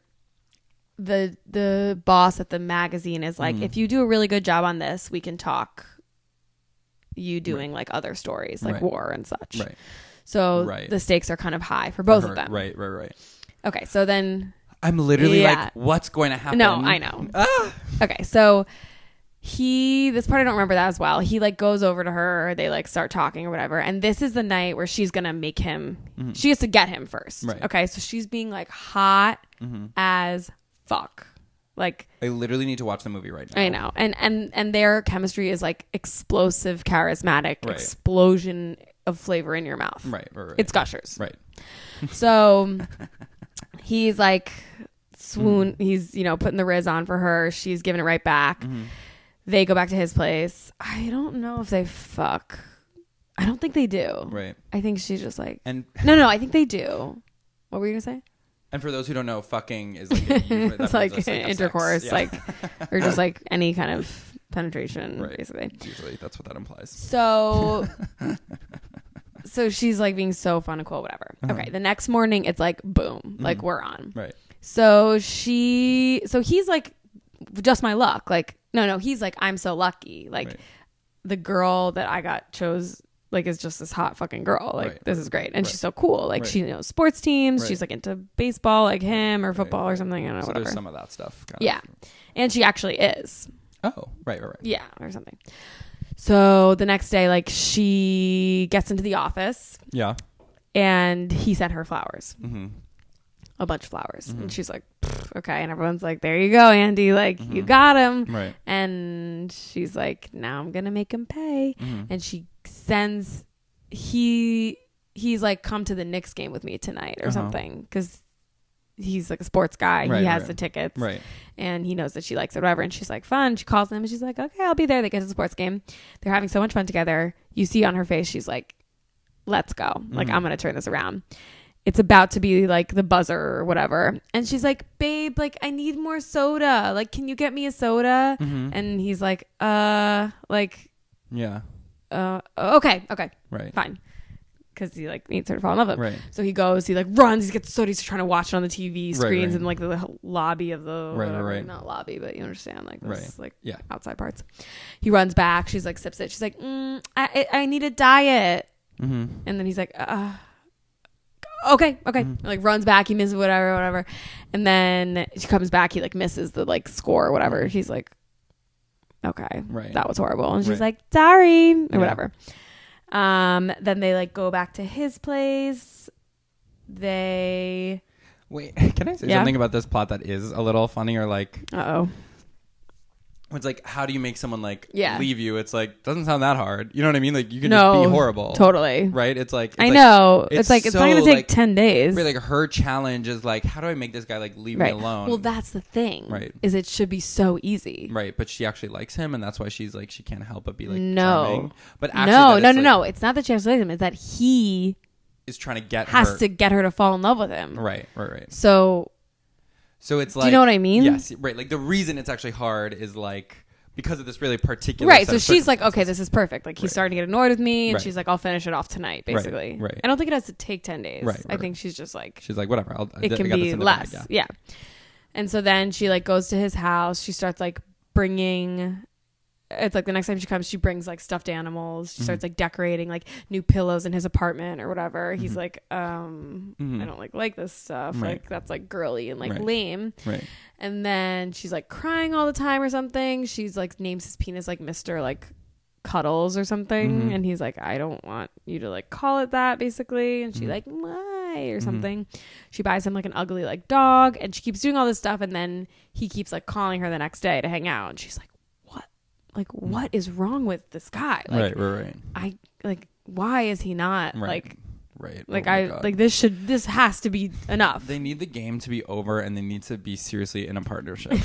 the boss at the magazine is like, if you do a really good job on this, we can talk you doing like other stories like Right. war and such. Right. So Right. the stakes are kind of high for both of them. Right. Okay. So then I'm literally Yeah. like, what's going to happen? No, I know. Ah! Okay, so this part I don't remember that as well. He like goes over to her, they like start talking or whatever. And this is the night where she's gonna make him she has to get him first. Right. Okay, so she's being like hot as fuck. Like I literally need to watch the movie right now. I know. And their chemistry is like explosive, charismatic, Right. explosion of flavor in your mouth. Right. It's Gushers. Right. So he's like he's putting the riz on for her, she's giving it right back. They go back to his place. I don't know if they fuck. I don't think they do. Right. I think she's just like And no I think they do. What were you gonna say? And for those who don't know, fucking is like that It's like means have intercourse, sex. Yeah. like or just like any kind of penetration, Right. basically. Usually that's what that implies. So she's like being so fun and cool, whatever. Okay, the next morning it's like boom, like we're on. Right. So he's like, just my luck. Like no, he's like, I'm so lucky. Like Right. the girl that I got chose like is just this hot fucking girl. Like Right. this is great, and Right. she's so cool. Like Right. she knows sports teams. Right. She's like into baseball, like him, or football, or Right. something. I don't know, So whatever. there's some of that stuff. Kind Yeah, and she actually is. Oh, right. Yeah, or something. So the next day, like she gets into the office Yeah. and he sent her flowers, Mm-hmm. a bunch of flowers, and she's like, "Pfft, okay. And everyone's like, there you go, Andy. Like you got him. Right. And she's like, now I'm gonna make him pay. Mm-hmm. And she sends he's like, come to the Knicks game with me tonight or something, because he's like a sports guy. Right, he has right. the tickets. Right. And he knows that she likes it, whatever. And she's like, fun. She calls him and she's like, okay, I'll be there. They get to the sports game. They're having so much fun together. You see on her face, she's like, let's go. Like, I'm going to turn this around. it's about to be like the buzzer or whatever. And she's like, babe, like I need more soda. Like, can you get me a soda? And he's like, like, Yeah. okay. Right. Fine. Because he like needs her to fall in love with him. Right. So he goes, he like runs, he gets soda, he's trying to watch it on the TV screens right. in like the lobby of the whatever. right. Not lobby, but you understand, like this like Yeah. outside parts. He runs back, she's like sips it, she's like, I need a diet. And then he's like, okay. Like runs back, he misses whatever. And then she comes back, he like misses the like score or whatever. He's like, okay, Right. that was horrible. And she's Right. like, sorry, or whatever. Then they like go back to his place. Wait, can I say something about this plot that is a little funny or like it's like, how do you make someone like leave you? It's like, doesn't sound that hard. You know what I mean? Like you can just be horrible. Totally. Right? It's like, I know. It's like, it's not going to take 10 days. Like her challenge is like, how do I make this guy like leave me alone? Well, that's the thing. Right. Is it should be so easy. Right. But she actually likes him, and that's why she's like, she can't help but be like, no. charming. But actually, no. It's not that she actually likes him. It's that he is trying to get has to get her to fall in love with him. Right. So it's like, do you know what I mean? Yes. Right. Like the reason it's actually hard is like, because of this really particular right. set So of she's like, okay, circumstances. this is perfect. Like he's starting to get annoyed with me, and Right. she's like, I'll finish it off tonight, basically. Right. I don't think it has to take 10 days. Right. I think she's just like, she's like, whatever. it can be less. Yeah. And so then she like goes to his house. She starts like bringing. It's like the next time she comes, she brings like stuffed animals. She starts like decorating like new pillows in his apartment or whatever. He's like, I don't like this stuff. Right. Like that's like girly and like Right. lame. Right. And then she's like crying all the time or something. She's like names his penis like Mr. like Cuddles or something. And he's like, I don't want you to like call it that, basically. And she like, why or something. She buys him like an ugly like dog, and she keeps doing all this stuff. And then he keeps like calling her the next day to hang out. And she's like, what? Like, what is wrong with this guy? Like, Right. I like, why is he not like, Right. like Oh my I God. like this has to be enough. They need the game to be over, and they need to be seriously in a partnership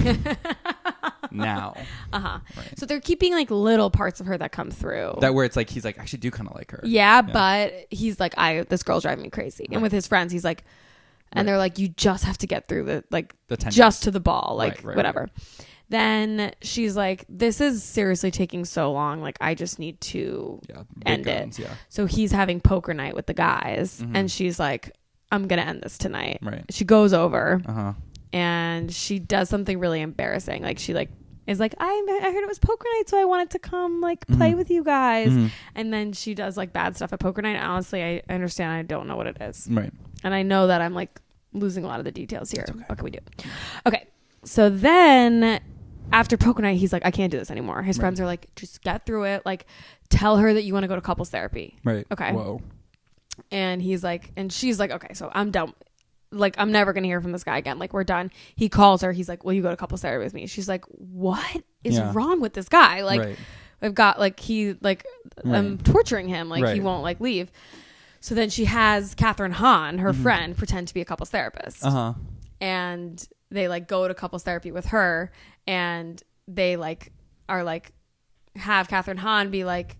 now. Right. So they're keeping like little parts of her that come through. That where it's like he's like, I actually do kind of like her. Yeah, but he's like, this girl's driving me crazy. And with his friends, he's like, and they're like, you just have to get through the 10 just to the ball, like Right. whatever. Then she's like, this is seriously taking so long. Like, I just need to Big end guns, it. Yeah. So he's having poker night with the guys, and she's like, I'm going to end this tonight. Right. She goes over And she does something really embarrassing. Like, she like is like, I heard it was poker night, so I wanted to come like play with you guys. And then she does like bad stuff at poker night. Honestly, I understand. I don't know what it is. Right. And I know that I'm like losing a lot of the details here. What can we do? Okay. So then after poker night, he's like, I can't do this anymore. His friends are like, just get through it. Like, tell her that you want to go to couples therapy. Right. Okay. Whoa. And he's like, and she's like, okay, so I'm done. Like, I'm never going to hear from this guy again. Like, we're done. He calls her. He's like, will you go to couples therapy with me? She's like, what is wrong with this guy? Like, I've got like, I'm torturing him. Like, he won't like leave. So then she has Catherine Hahn, her friend, pretend to be a couples therapist. And they like go to couples therapy with her, and they like are like have Catherine Hahn be like,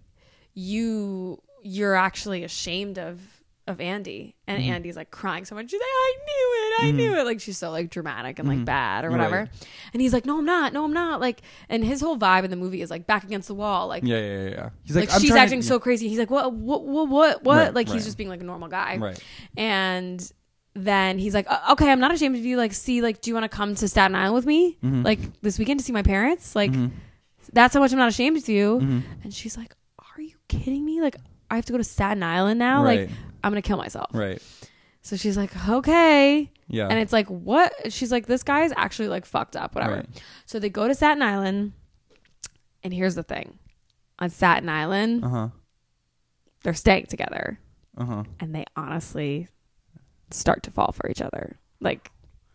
you're actually ashamed of Andy. And Andy's like crying so much. She's like, I knew it. Like, she's so like dramatic and like bad or whatever. And he's like, no, I'm not. Like, and his whole vibe in the movie is like back against the wall. Like, Yeah. He's like I'm she's trying acting to, so crazy. He's like, what? Like, he's just being like a normal guy. Right. And then he's like, okay, I'm not ashamed of you. Like, see, like, do you want to come to Staten Island with me? Like, this weekend to see my parents? Like, that's how much I'm not ashamed of you. And she's like, are you kidding me? Like, I have to go to Staten Island now? Right. Like, I'm going to kill myself. Right. So she's like, okay. Yeah. And it's like, what? She's like, this guy is actually like fucked up, whatever. Right. So they go to Staten Island. And here's the thing. On Staten Island, they're staying together. And they honestly start to fall for each other. Like,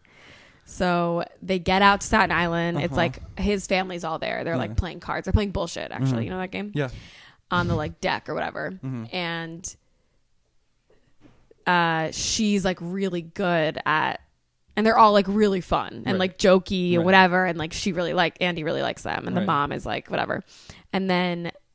so they get out to Staten Island. It's like his family's all there. They're like playing cards. They're playing bullshit, actually. You know that game? Yeah. On the like deck or whatever. And she's like really good at, and they're all like really fun and like jokey or whatever. And like Andy really likes them. And the mom is like, whatever. And then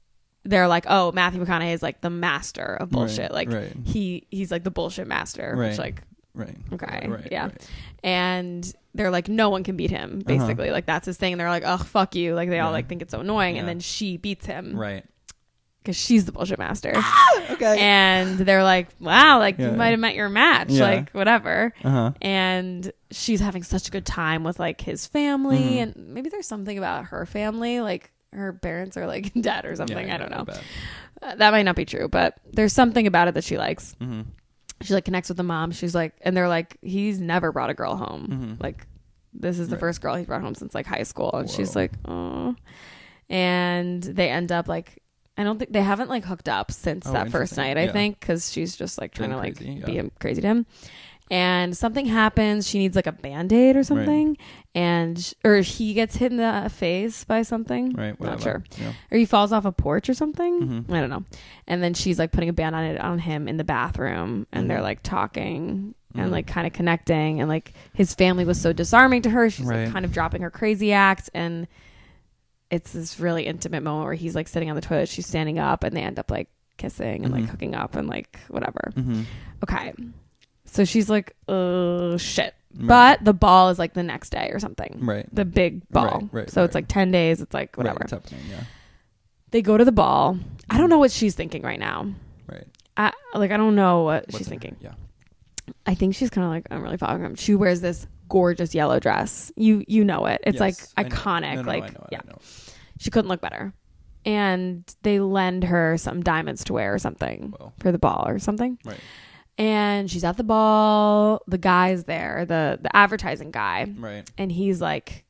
they're like, oh, Matthew McConaughey is like the master of bullshit. Right, like right. he's like the bullshit master. Right. Which like, Right. okay, Right. yeah. Right. And they're like, no one can beat him. Basically, like that's his thing. And they're like, oh, fuck you. Like they all Yeah. like think it's so annoying. Yeah. And then she beats him, Right. because she's the bullshit master. Okay. And they're like, wow, like Yeah. you might have met your match, Yeah. like whatever. Uh-huh. And she's having such a good time with like his family, Mm-hmm. and maybe there's something about her family, like her parents are like dead or something. Yeah, I don't know. bad. That might not be true, but there's something about it that she likes. Mm-hmm. She like connects with the mom. She's like, and they're like, he's never brought a girl home. Mm-hmm. Like this is the Right. first girl he's brought home since like high school. And she's Whoa. like, oh. And they end up like, I don't think they haven't like hooked up since Oh, that first interesting. night, I Yeah. think, because she's just like trying Being to like crazy, be yeah. crazy to him. And something happens. She needs like a Band-Aid or something. And or he gets hit in the face by something. Right. Whatever. Not sure. Yeah. Or he falls off a porch or something. Mhm. I don't know. And then she's like putting a band on him in the bathroom, and they're like talking and like kind of connecting, and like his family was so disarming to her. She's Right. like kind of dropping her crazy act, and it's this really intimate moment where he's like sitting on the toilet, she's standing up, and they end up like kissing and like hooking up and like whatever. Mm-hmm. Okay. So she's like, oh shit. Right. But the ball is like the next day or something. Right. The big ball. Right, so it's right. like 10 days. It's like whatever. Right, it's happening, yeah. They go to the ball. I don't know what she's thinking right now. Right. I don't know what What's she's in her- thinking. Yeah. I think she's kind of like, I'm really following him. She wears this gorgeous yellow dress. You know it. It's Yes, I like know. iconic. No, like I know, yeah. I know. She couldn't look better. And they lend her some diamonds to wear or something Whoa. for the ball or something. Right. And she's at the ball. The guy's there, the advertising guy, Right. and he's like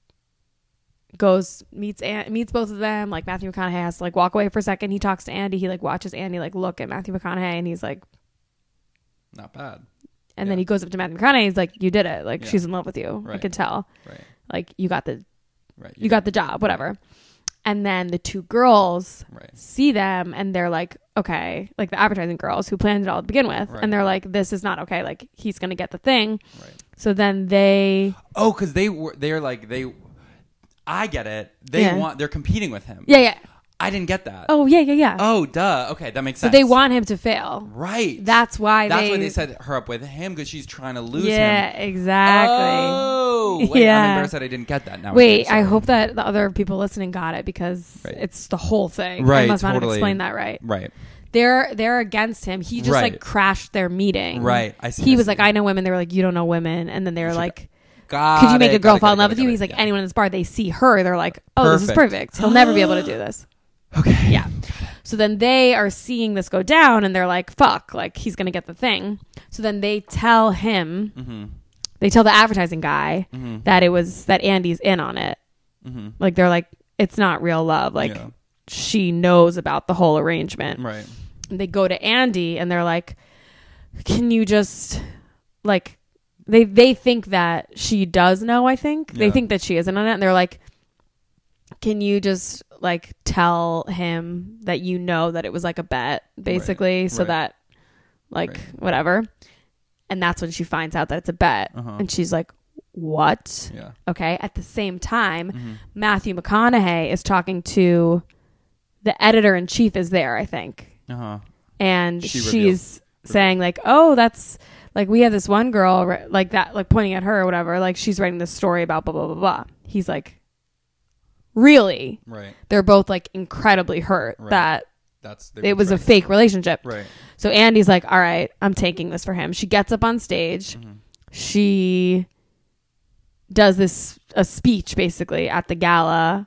meets both of them. Like Matthew McConaughey has to like walk away for a second. He talks to Andy. He like watches Andy like look at Matthew McConaughey, and he's like, Not bad. and Yeah. then he goes up to Matthew McConaughey. He's like, you did it. Like Yeah. she's in love with you. I Right. can tell. Right. Like you got the Right. you got the job. Whatever. And then the two girls Right. see them, and they're like, okay, like the advertising girls who planned it all to begin with, Right. and they're like, this is not okay. Like he's gonna get the thing. Right. So then they, Oh, because they're like they. I get it. They Yeah. they're competing with him. yeah. I didn't get that. Oh yeah. Oh, duh. Okay, that makes So sense. they want him to fail. Right. That's why they set her up with him because she's trying to lose Yeah, him. exactly. Oh, wait, Yeah. I'm embarrassed that I didn't get that. Now Wait, I'm I sorry. hope that the other people listening got it, because Right. it's the whole thing. Right, I must not have totally. explained that right. Right. They're against him. He just Right. like crashed their meeting. Right. I see. He I was see. like, I know women. They were like, you don't know women. And then they were like, Got could you make it, a girl got it, fall got in it, love with got you? it, He's like, yeah. anyone in this bar, they see her. They're like, oh, this is Perfect. perfect. He'll never be able to do this. Okay. Yeah. So then they are seeing this go down, and they're like, fuck, like he's going to get the thing. So then they tell him, Mm-hmm. they tell the advertising guy that Andy's in on it. Mm-hmm. Like they're like, it's not real love. Like Yeah. she knows about the whole arrangement. Right. And they go to Andy, and they're like, can you just like, they think that she does know, I think. They Yeah. think that she isn't on it. And they're like, can you just like tell him that you know that it was like a bet, basically, so right. that like Right. whatever. And that's when she finds out that it's a bet. Uh-huh. And she's like, what? Yeah. Okay. At the same time, Matthew McConaughey is talking to the editor in chief is there, I think. Uh-huh. And She she's saying like, oh, that's like, we have this one girl like that, like pointing at her or whatever. Like she's writing this story about blah, blah, blah, blah. He's like, really? Right. They're both like incredibly hurt Right. that That's it was a fake relationship. Right. So Andy's like, all right, I'm taking this for him. She gets up on stage. She does a speech basically at the gala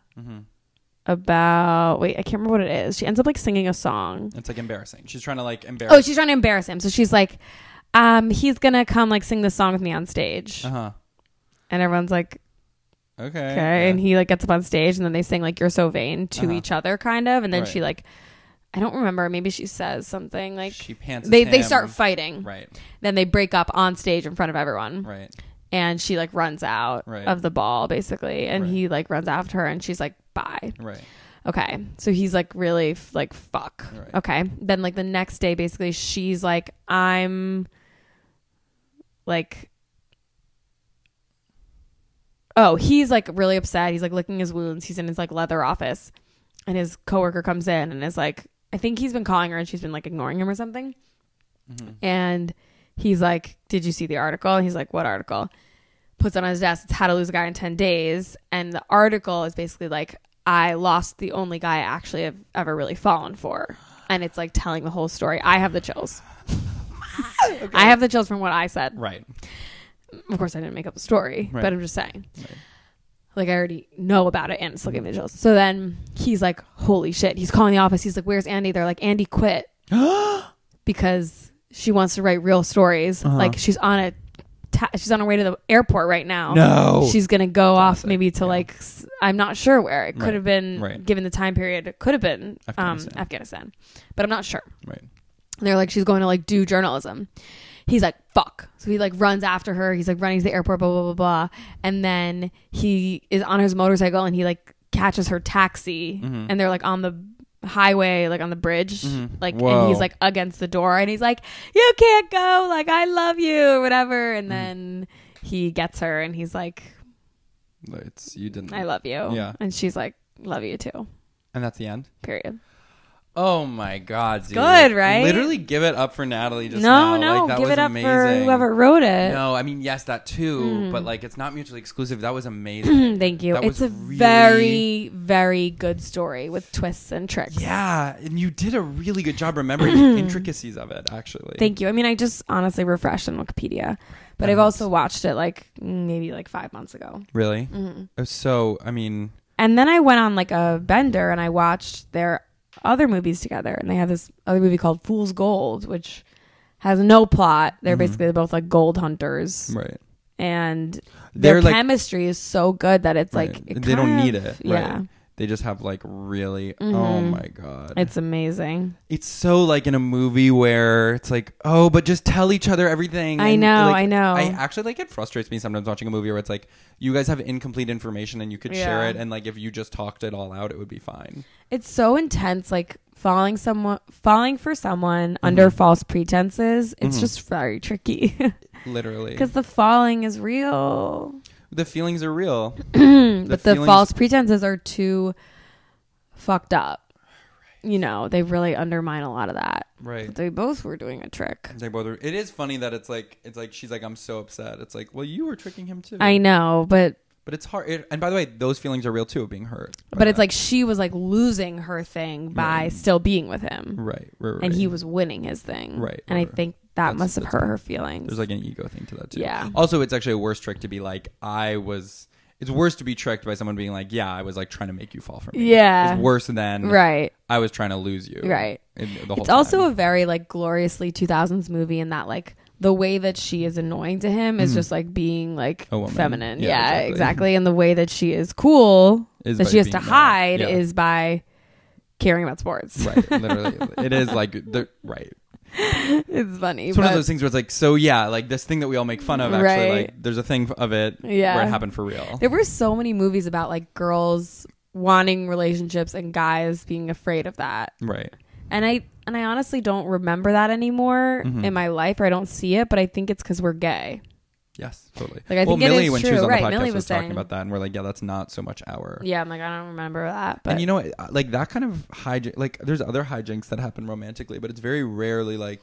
about, wait, I can't remember what it is. She ends up like singing a song. It's like embarrassing. She's trying to like embarrass. Oh, she's trying to embarrass him. So she's like, he's going to come like sing this song with me on stage. Uh-huh. And everyone's like, Okay. okay. Yeah. And he like gets up on stage, and then they sing like You're So Vain to each other kind of. And then Right. she like, I don't remember. Maybe she says something like She pants they him. start fighting. Right. Then they break up on stage in front of everyone. Right. And she like runs out Right. of the ball basically. And Right. he like runs after her, and she's like, bye. Right. Okay. So he's like really like, fuck. Right. Okay. Then like the next day, basically she's like, I'm like, oh, he's like really upset. He's like licking his wounds. He's in his like leather office, and his coworker comes in and is like, I think he's been calling her and she's been like ignoring him or something. And he's like, did you see the article? And he's like, what article? Puts it on his desk. It's How to Lose a Guy in 10 Days. And the article is basically like, I lost the only guy I actually have ever really fallen for. And it's like telling the whole story. I have the chills. Okay. I have the chills from what I said. Right. Of course, I didn't make up the story, Right. but I'm just saying. Right. Like, I already know about it and it's still giving me the chills. So then he's like, holy shit. He's calling the office. He's like, where's Andy? They're like, Andy quit. Because she wants to write real stories. Like, she's on a she's on her way to the airport right now. No. She's going to go off maybe to like, I'm not sure where. It could have been, Right. given the time period, it could have been Afghanistan. But I'm not sure. Right. And they're like, she's going to like do journalism. He's like, fuck. So he like runs after her. He's like running to the airport, blah, blah, blah, blah. And then he is on his motorcycle and he like catches her taxi. And they're like on the highway, like on the bridge. Like, Whoa. and he's like against the door and he's like, you can't go. Like, I love you or whatever. And then he gets her and he's like, You didn't. I love you. Yeah. And she's like, love you too. And that's the end. Period. Oh my God, dude. Good, right? Literally give it up for Natalie just now. No, Like, that give was it up amazing. for whoever wrote it. No, I mean, yes, that too, but like it's not mutually exclusive. That was amazing. Thank you. That It's was a really- very, very good story with twists and tricks. Yeah, and you did a really good job remembering the intricacies of it, actually. Thank you. I mean, I just honestly refreshed on Wikipedia, but I've also watched it like maybe like 5 months ago. Really? It was so, I mean... And then I went on like a bender and I watched their other movies together. And they have this other movie called Fool's Gold, which has no plot. They're basically both like gold hunters. Right. And their They're, like- chemistry is so good that it's like... Right. it They don't kind need of- it. Yeah. Right. They just have like really... Oh my God. It's amazing. It's so like in a movie where it's like, oh, but just tell each other everything. I And, know, like, I know. I actually like it frustrates me sometimes watching a movie where it's like you guys have incomplete information and you could share Yeah. it, and like if you just talked it all out, it would be fine. It's so intense, like falling for someone under false pretenses. It's just very tricky Literally. because the falling is real, The feelings are real. but the feelings- false pretenses are too fucked up. You know, they really undermine a lot of that. Right. But they both were doing a trick. They both are. It is funny that it's like she's like, I'm so upset. It's like, well, you were tricking him too. I know, but But it's hard. And by the way, those feelings are real too, being hurt. by but it's that. like she was like losing her thing by still being with him, right, and he was winning his thing, Right, And right. I think that That's- must have that's hurt fine. her feelings. There's like an ego thing to that too. Yeah. Also, it's actually a worse trick to be like, it's worse to be tricked by someone being like, yeah, I was like trying to make you fall for me. Yeah. It's worse than right. I was trying to lose you. Right. The whole It's also a time. very like gloriously 2000s movie in that like the way that she is annoying to him is just like being like A woman. feminine. Yeah, Yeah, exactly. exactly. And the way that she is cool Is that by she has to being that. hide Yeah. is by caring about sports. Right. Literally. It is like, right. It's funny. It's one of but- those things where it's like, so yeah, like this thing that we all make fun of, actually, Right. like there's a thing of it Yeah. where it happened for real. There were so many movies about like girls wanting relationships and guys being afraid of that. Right. And I honestly don't remember that anymore Mm-hmm. in my life, or I don't see it, but I think it's because we're gay. Yes, totally. Like, I think it Millie, is when she was true. on Right, the podcast, Millie was was talking saying- about that, and we're like, yeah, that's not so much our. Yeah, I'm like, I don't remember that. But And you know what? Like that kind of hijink, like there's other hijinks that happen romantically, but it's very rarely like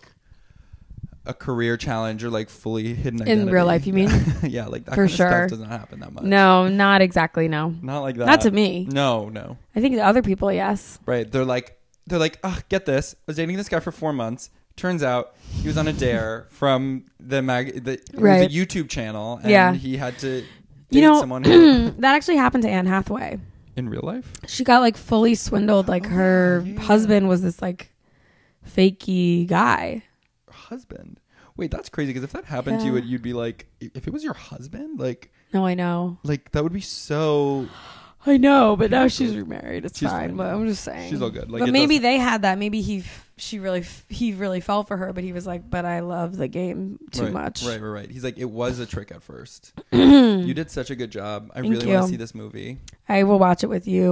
a career challenge or like fully hidden identity. In real life, you mean? Yeah, like that For kind of sure. stuff does not happen that much. No, not exactly. No, Not like that. not to me. No. I think to other people, yes. Right. They're like, get this. I was dating this guy for 4 months. Turns out he was on a dare from it was Right. a YouTube channel, and Yeah. he had to date You know, someone who, that actually happened to Anne Hathaway. in real life. She got like fully swindled. Like her husband was this like fakey guy. Husband. Wait, that's crazy. Because if that happened to you, Yeah. you'd be like, if it was your husband, like No, I know. that would be so. I know, but now she's remarried. It's She's fine. fine But now. I'm just saying. She's all good. Like, but it maybe does- they had that. Maybe he really fell for her, but he was like, but I love the game too right, much. Right. He's like, it was a trick at first. You did such a good job. I Thank really want you. to see this movie. I will watch it with you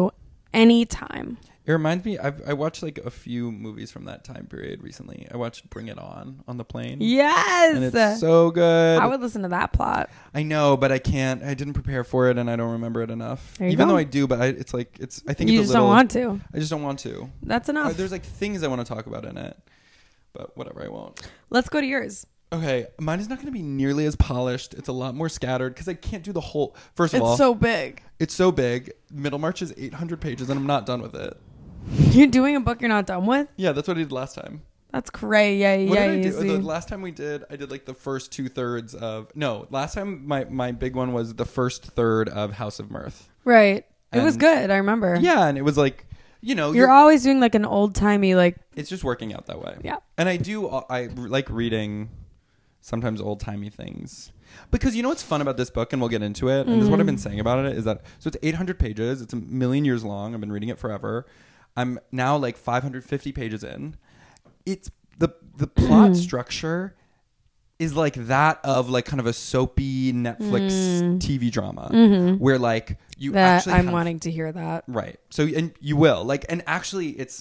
anytime. It reminds me, I watched like a few movies from that time period recently. I watched Bring It On the plane. Yes. And it's so good. I would listen to that plot. I know, but I can't. I didn't prepare for it and I don't remember it enough. There you Even go. though I do, but I think You it's a just little... don't want to. I just don't want to. That's enough. There's like things I want to talk about in it. But whatever, I won't. Let's go to yours. Okay, mine is not going to be nearly as polished. It's a lot more scattered because I can't do the whole... First of all... It's so big. It's so big. Middlemarch is 800 pages and I'm not done with it. You're doing a book you're not done with? Yeah, that's what I did last time. That's crazy. Yeah, What yeah. did I do? The last time I did like the first 2/3 of... No, last time my big one was the first third of House of Mirth. Right. It was And- good. I remember. Yeah, and it was like, you know... You're always doing like an old timey like... It's just working out that way. Yeah. And I like reading sometimes old timey things. Because you know what's fun about this book, and we'll get into it, and this is what I've been saying about it, is that... So it's 800 pages. It's 1,000,000 years long. I've been reading it forever. I'm now like 550 pages in. It's the plot structure is like that of like kind of a soapy Netflix TV drama where like you That actually I'm have, wanting to hear that. right. So and you will like, and actually it's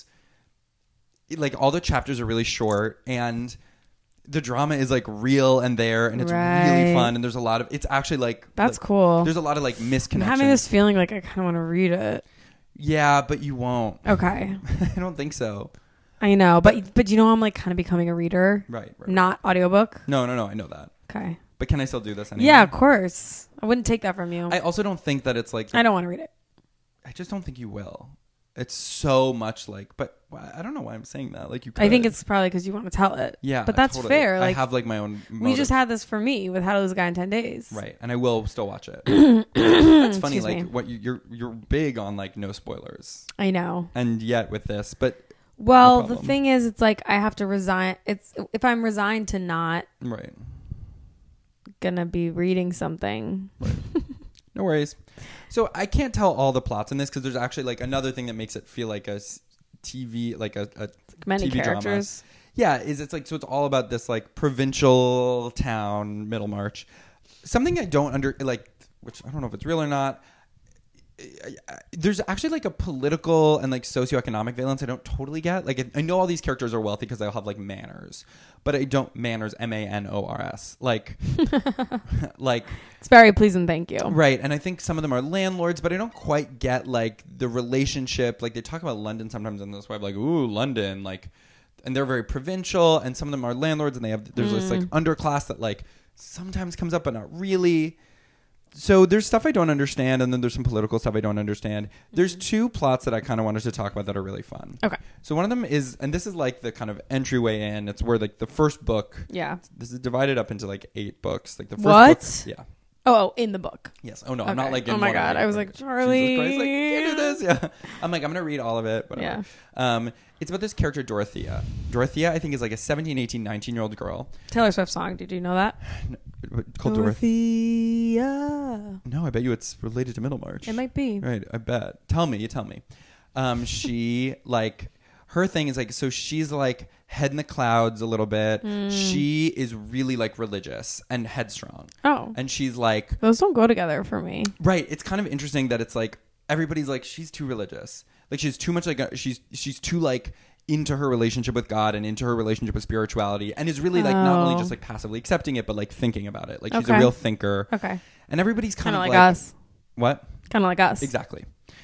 like all the chapters are really short and the drama is like real and there and it's really Right. fun and there's a lot of it's actually like That's like, cool. There's a lot of like I'm misconnections. having this feeling like I kind of want to read it. Yeah, but you won't. Okay. I don't think so. I know, but you know I'm like kind of becoming a reader. Right. Not audiobook. No, I know that. Okay. But can I still do this anyway? Yeah, of course. I wouldn't take that from you. I also don't think that it's like... I don't want to read it. I just don't think you will. It's so much like... But I don't know why I'm saying that. Like you could. I think it's probably because you want to tell it. Yeah, but that's totally. fair. Like I have like my own we just motives. had this for me with How to Lose a Guy in 10 Days. Right, and I will still watch it. That's funny. Excuse Like me. what you're big on like no spoilers, I know. and yet with this, but Well, no the problem. thing is, it's like I have to resign. It's if I'm resigned to not right, gonna be reading something. no worries. So I can't tell all the plots in this because there's actually like another thing that makes it feel like a TV, like a Many TV characters. drama. Yeah, it's like so it's all about this like provincial town, Middlemarch. Something I don't which I don't know if it's real or not. There's actually like a political and like socioeconomic valence I don't totally get. Like I know all these characters are wealthy because they'll have like manors, but I don't manners MANORS like It's very pleasing, thank you. right. And I think some of them are landlords, but I don't quite get like the relationship. Like they talk about London sometimes on this web, like ooh London, like, and they're very provincial, and some of them are landlords, and there's this like underclass that like sometimes comes up, but not really. So there's stuff I don't understand, and then there's some political stuff I don't understand. There's two plots that I kind of wanted to talk about that are really fun. Okay. So one of them is, and this is like the kind of entryway in. It's where like the first book. Yeah. This is divided up into like 8 books. Like the first What? book. Yeah. Oh, in the book. Yes. Oh no, I'm not Okay. like. In Oh my one of God, the I was 8 like, books. Charlie. Jesus Christ, like, can't do this. Yeah. I'm like, I'm gonna read all of it. Whatever. Yeah. It's about this character Dorothea. Dorothea, I think, is like a 17, 18, 19-year-old girl Taylor Swift song. Did you know that? called Dorothea. Dorothea. No, I bet you it's related to Middlemarch. It might be. Right, I bet. Tell me. She like her thing is like, so she's like head in the clouds a little bit. She is really like religious and headstrong. Oh. And she's like, Those don't go together for me. right. It's kind of interesting that it's like everybody's like, she's too religious. Like she's too much like she's too like into her relationship with God and into her relationship with spirituality, and is really like not only just like passively accepting it, but like thinking about it. Like she's a Okay. real thinker. Okay. And everybody's kind Kind of of like us. What? Kind of like us. Exactly.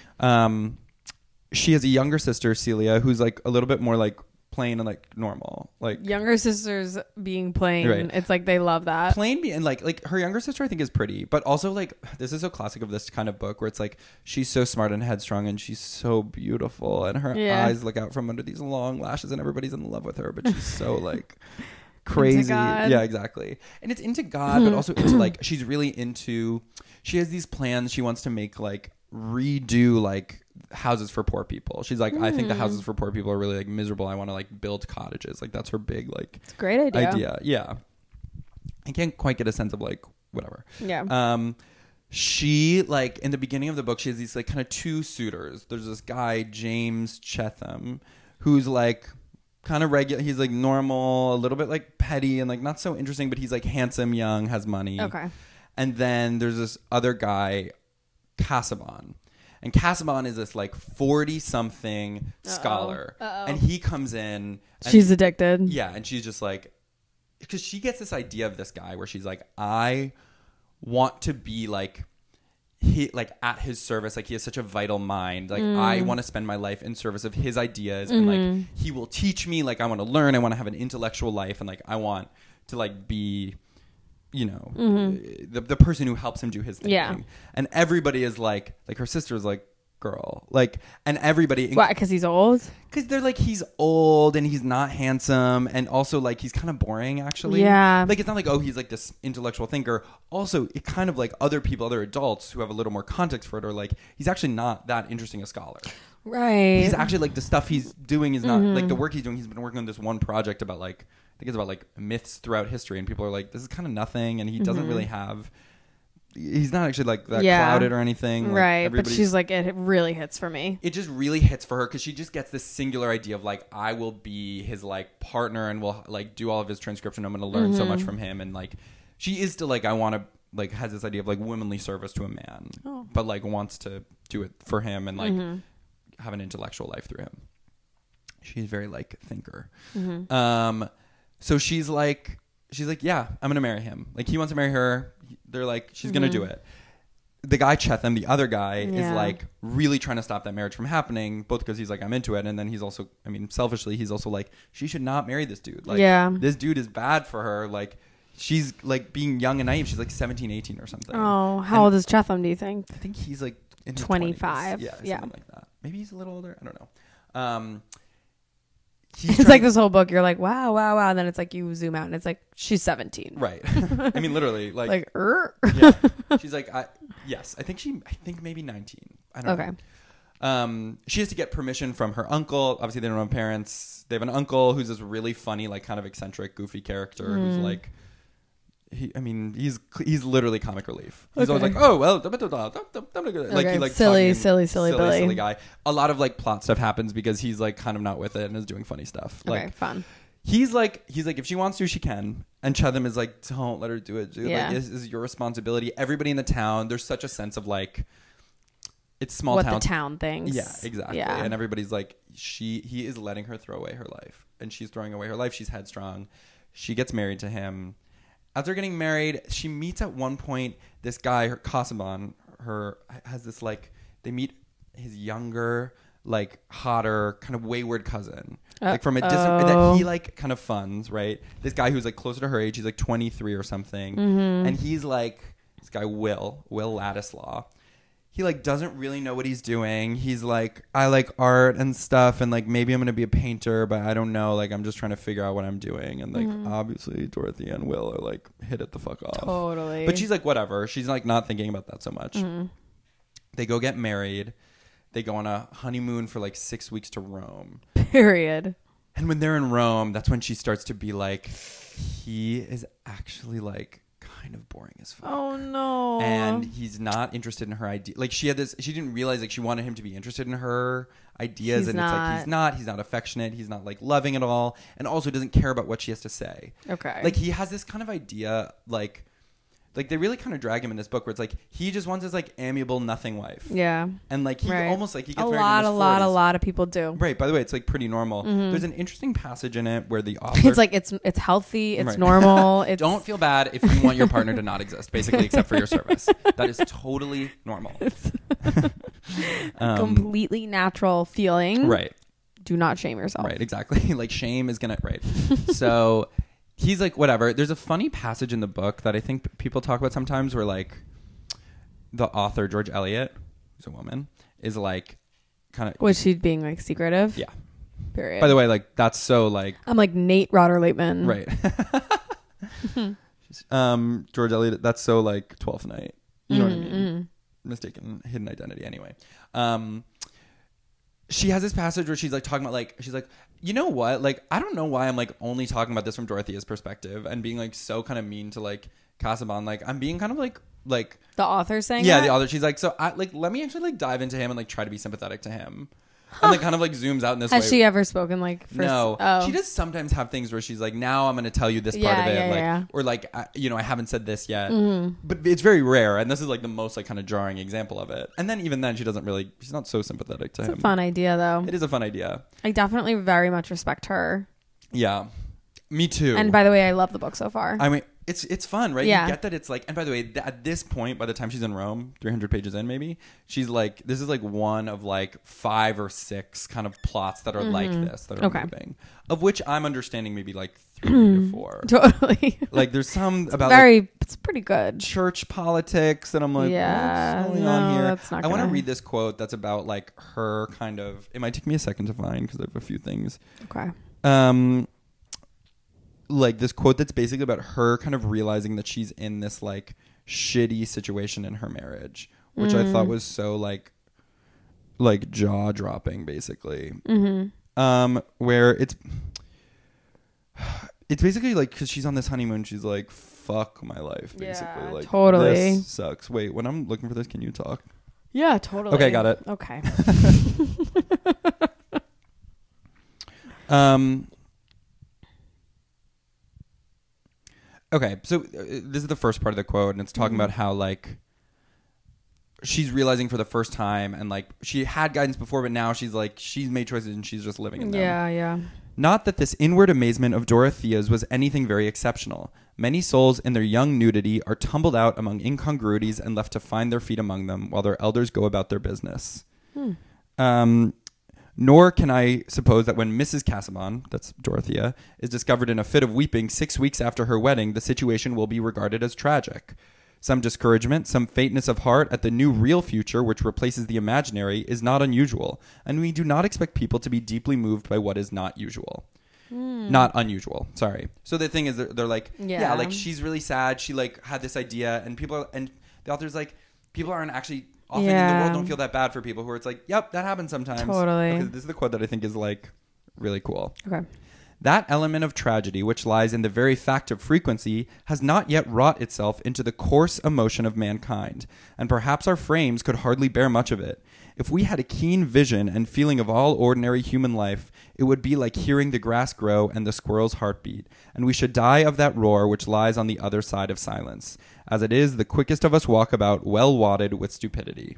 She has a younger sister, Celia, who's like a little bit more like plain and like normal, like Younger sisters being plain. Right. It's like they love that. plain. And like her younger sister, I think, is pretty, but also like this is so classic of this kind of book where it's like she's so smart and headstrong, and she's so beautiful, and her Yeah. eyes look out from under these long lashes, and everybody's in love with her, but she's so like crazy. God. Yeah, exactly. And it's into God, but also into like she's really into. She has these plans. She wants to make like redo like houses for poor people. She's like, I think the houses for poor people are really like miserable. I want to like build cottages. Like that's her big like It's a great idea. Yeah. I can't quite get a sense of like whatever. Yeah. She like in the beginning of the book, she has these like kind of 2 suitors. There's this guy, James Chetham, who's like kind of regular. He's like normal, a little bit like petty and like not so interesting, but he's like handsome, young, has money. Okay. And then there's this other guy, Casaubon. And Casaubon is this like 40-something scholar. And he comes in. And She's addicted. Yeah. And she's just like, because she gets this idea of this guy where she's like, I want to be like, he like at his service. Like he has such a vital mind. Like I want to spend my life in service of his ideas. And like he will teach me. Like I want to learn. I want to have an intellectual life. And like I want to like be, you know, the person who helps him do his thinking. Yeah. And everybody is like her sister's like, girl, like, and everybody. Why? Because he's old? Because they're like, he's old and he's not handsome. And also like, he's kind of boring actually. Yeah. Like, it's not like, oh, he's like this intellectual thinker. Also, it kind of like other people, other adults who have a little more context for it are like, he's actually not that interesting a scholar. Right. He's actually like, the stuff he's doing is not like the work he's doing. He's been working on this one project about like, I think it's about like myths throughout history. And people are like, this is kind of nothing. And he doesn't really have, he's not actually like that clouded or anything. Like, right. But she's like, it really hits for me. It just really hits for her because she just gets this singular idea of like, I will be his like partner and will like do all of his transcription. I'm going to learn so much from him. And like, she is still like, I want to like, has this idea of like womanly service to a man, but like wants to do it for him and like have an intellectual life through him. She's very like thinker. So she's like, yeah, I'm going to marry him. Like he wants to marry her. They're like, she's going to do it. The guy, Chetham, the other guy, is like really trying to stop that marriage from happening, both because he's like, I'm into it. And then he's also, I mean, selfishly, he's also like, she should not marry this dude. Like, this dude is bad for her. Like, she's like being young and naive. She's like 17, 18 or something. Oh, how old is Chetham, do you think? I think he's like in his 25. 20s. Yeah, something like that. Maybe he's a little older. I don't know. It's like this whole book. You're like, wow. And then it's like you zoom out and it's like, she's 17. Right. I mean, literally. Like, yeah. She's like, I think maybe 19. I don't know. She has to get permission from her uncle. Obviously, they don't have parents. They have an uncle who's this really funny, like kind of eccentric, goofy character who's like, he's literally comic relief. He's always like, oh well, like he like silly Billy guy. A lot of like plot stuff happens because he's like kind of not with it and is doing funny stuff. Okay, like fun. He's like, if she wants to, she can. And Chetham is like, don't let her do it. Dude. Yeah. Like, this is your responsibility. Everybody in the town, there's such a sense of like, it's small what town. the town thinks. Yeah, exactly. Yeah. And everybody's like, he is letting her throw away her life, and she's throwing away her life. She's headstrong. She gets married to him. As they're getting married, she meets at one point this guy, her Casaubon, has this like, they meet his younger, like hotter, kind of wayward cousin, like from a distant that he like kind of funds, right? This guy who's like closer to her age, he's like 23 or something, and he's like this guy Will Ladislaw. He like doesn't really know what he's doing. He's like, I like art and stuff, and like maybe I'm gonna be a painter, but I don't know. Like I'm just trying to figure out what I'm doing. And like obviously Dorothy and Will are like, hit it the fuck off. Totally. But she's like, whatever. She's like not thinking about that so much. They go get married. They go on a honeymoon for like 6 weeks to Rome. Period. And when they're in Rome, that's when she starts to be like, he is actually like kind of boring as fuck. Oh no. And he's not interested in her idea. Like she didn't realize like she wanted him to be interested in her ideas. It's like he's not affectionate. He's not like loving at all. And also doesn't care about what she has to say. Okay. Like he has this kind of idea like they really kind of drag him in this book where it's like he just wants his like amiable nothing wife. Yeah. And like he almost like he gets a married lot, in his 40s. a lot of people do. Right. By the way, it's like pretty normal. There's an interesting passage in it where the author It's like it's healthy, it's normal. It's don't feel bad if you want your partner to not exist, basically, except for your service. That is totally normal. Completely natural feeling. Right. Do not shame yourself. Right, exactly. Like shame is gonna So he's like, whatever. There's a funny passage in the book that I think people talk about sometimes where like the author, George Eliot, who's a woman, is like kind of Was she being like secretive? Yeah. Period. By the way, like that's so like I'm like Nate Rotter-Lateman. Right. George Eliot, that's so like 12th Night. You know what I mean? Mistaken hidden identity anyway. She has this passage where she's like talking about like, she's like, you know what? Like, I don't know why I'm like only talking about this from Dorothea's perspective and being like so kind of mean to like Casaubon. Like I'm being kind of like the author saying yeah, that? the author. She's like, so I like, let me actually like dive into him and like try to be sympathetic to him. and then kind of like zooms out in this Has way. she ever spoken like? No, Oh. she does sometimes have things where she's like, now I'm going to tell you this part of it, or like, I haven't said this yet, but it's very rare, and this is like the most like kind of jarring example of it. And then even then, she's not so sympathetic to him. It's a fun idea, though. It is a fun idea. I definitely very much respect her. Yeah, me too. And by the way, I love the book so far. I mean, it's fun, right? Yeah. You get that it's like, and by the way, at this point, by the time she's in Rome, 300 pages in maybe, she's like, this is like one of like 5 or 6 kind of plots that are like this, that are moving, of which I'm understanding maybe like 3 to 4. Totally. Like there's some about it's pretty good. church politics, and I'm like, what's going on here? That's not I want to gonna- read this quote that's about like her kind of, it might take me a second to find because I have a few things. Okay. Like this quote that's basically about her kind of realizing that she's in this like shitty situation in her marriage, which I thought was so like jaw dropping, basically. Where it's basically like, because she's on this honeymoon, she's like, fuck my life, basically. Yeah, like totally. this sucks. Wait, when I'm looking for this, can you talk? Yeah, totally. Okay, got it. Okay. Okay, so this is the first part of the quote, and it's talking about how like she's realizing for the first time, and like she had guidance before, but now she's made choices and she's just living in them. Yeah. Not that this inward amazement of Dorothea's was anything very exceptional. Many souls in their young nudity are tumbled out among incongruities and left to find their feet among them, while their elders go about their business. Nor can I suppose that when Mrs. Casaubon, that's Dorothea, is discovered in a fit of weeping 6 weeks after her wedding, the situation will be regarded as tragic. Some discouragement, some faintness of heart at the new real future which replaces the imaginary is not unusual, and we do not expect people to be deeply moved by what is not usual. Not unusual, sorry. So the thing is, they're like, yeah, like she's really sad, she like had this idea, and and the author's like, people aren't actually... Often in the world don't feel that bad for people who are, it's like, yep, that happens sometimes. Totally. Okay, this is the quote that I think is like really cool. Okay. That element of tragedy which lies in the very fact of frequency has not yet wrought itself into the coarse emotion of mankind, and perhaps our frames could hardly bear much of it. If we had a keen vision and feeling of all ordinary human life, it would be like hearing the grass grow and the squirrel's heartbeat, and we should die of that roar which lies on the other side of silence. As it is, the quickest of us walk about well wadded with stupidity.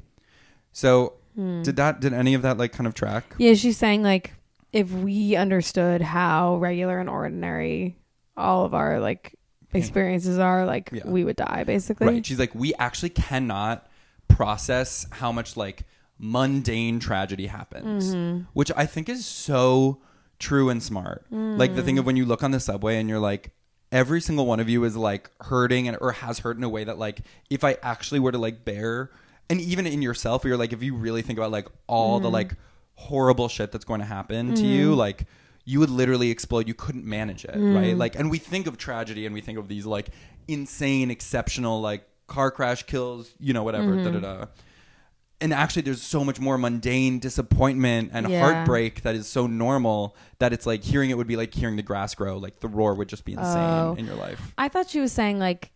So, did any of that like kind of track? Yeah, she's saying like, if we understood how regular and ordinary all of our like experiences are, like we would die basically. Right. She's like, we actually cannot process how much like mundane tragedy happens, which I think is so true and smart. Like the thing of when you look on the subway and you're like, every single one of you is like hurting or has hurt in a way that like, if I actually were to like bear, and even in yourself, you're like, if you really think about like all the like horrible shit that's going to happen to you, like you would literally explode. You couldn't manage it, right? Like, and we think of tragedy and we think of these like insane, exceptional, like car crash kills, you know, whatever, And actually there's so much more mundane disappointment and heartbreak that is so normal that it's like hearing it would be like hearing the grass grow. Like the roar would just be insane in your life. I thought she was saying like,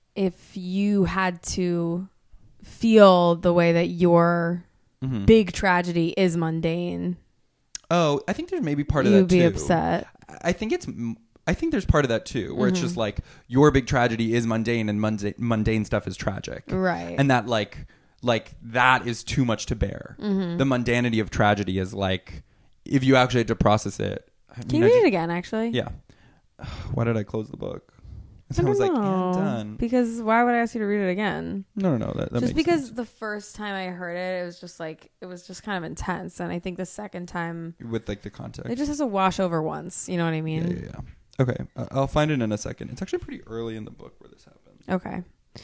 if you had to feel the way that your big tragedy is mundane. Oh, I think there's maybe part of that too. You'd be upset. I think there's part of that too, where it's just like your big tragedy is mundane and mundane stuff is tragic. Right. And that like that is too much to bear. The mundanity of tragedy is like, if you actually had to process it. Can you read it again, actually? Yeah. Why did I close the book? I was like, don't know. and done. Because why would I ask you to read it again? No. That just makes because sense. the first time I heard it, it was just kind of intense, and I think the second time With like the context, it just has to wash over once. You know what I mean? Yeah. Okay, I'll find it in a second. It's actually pretty early in the book where this happened.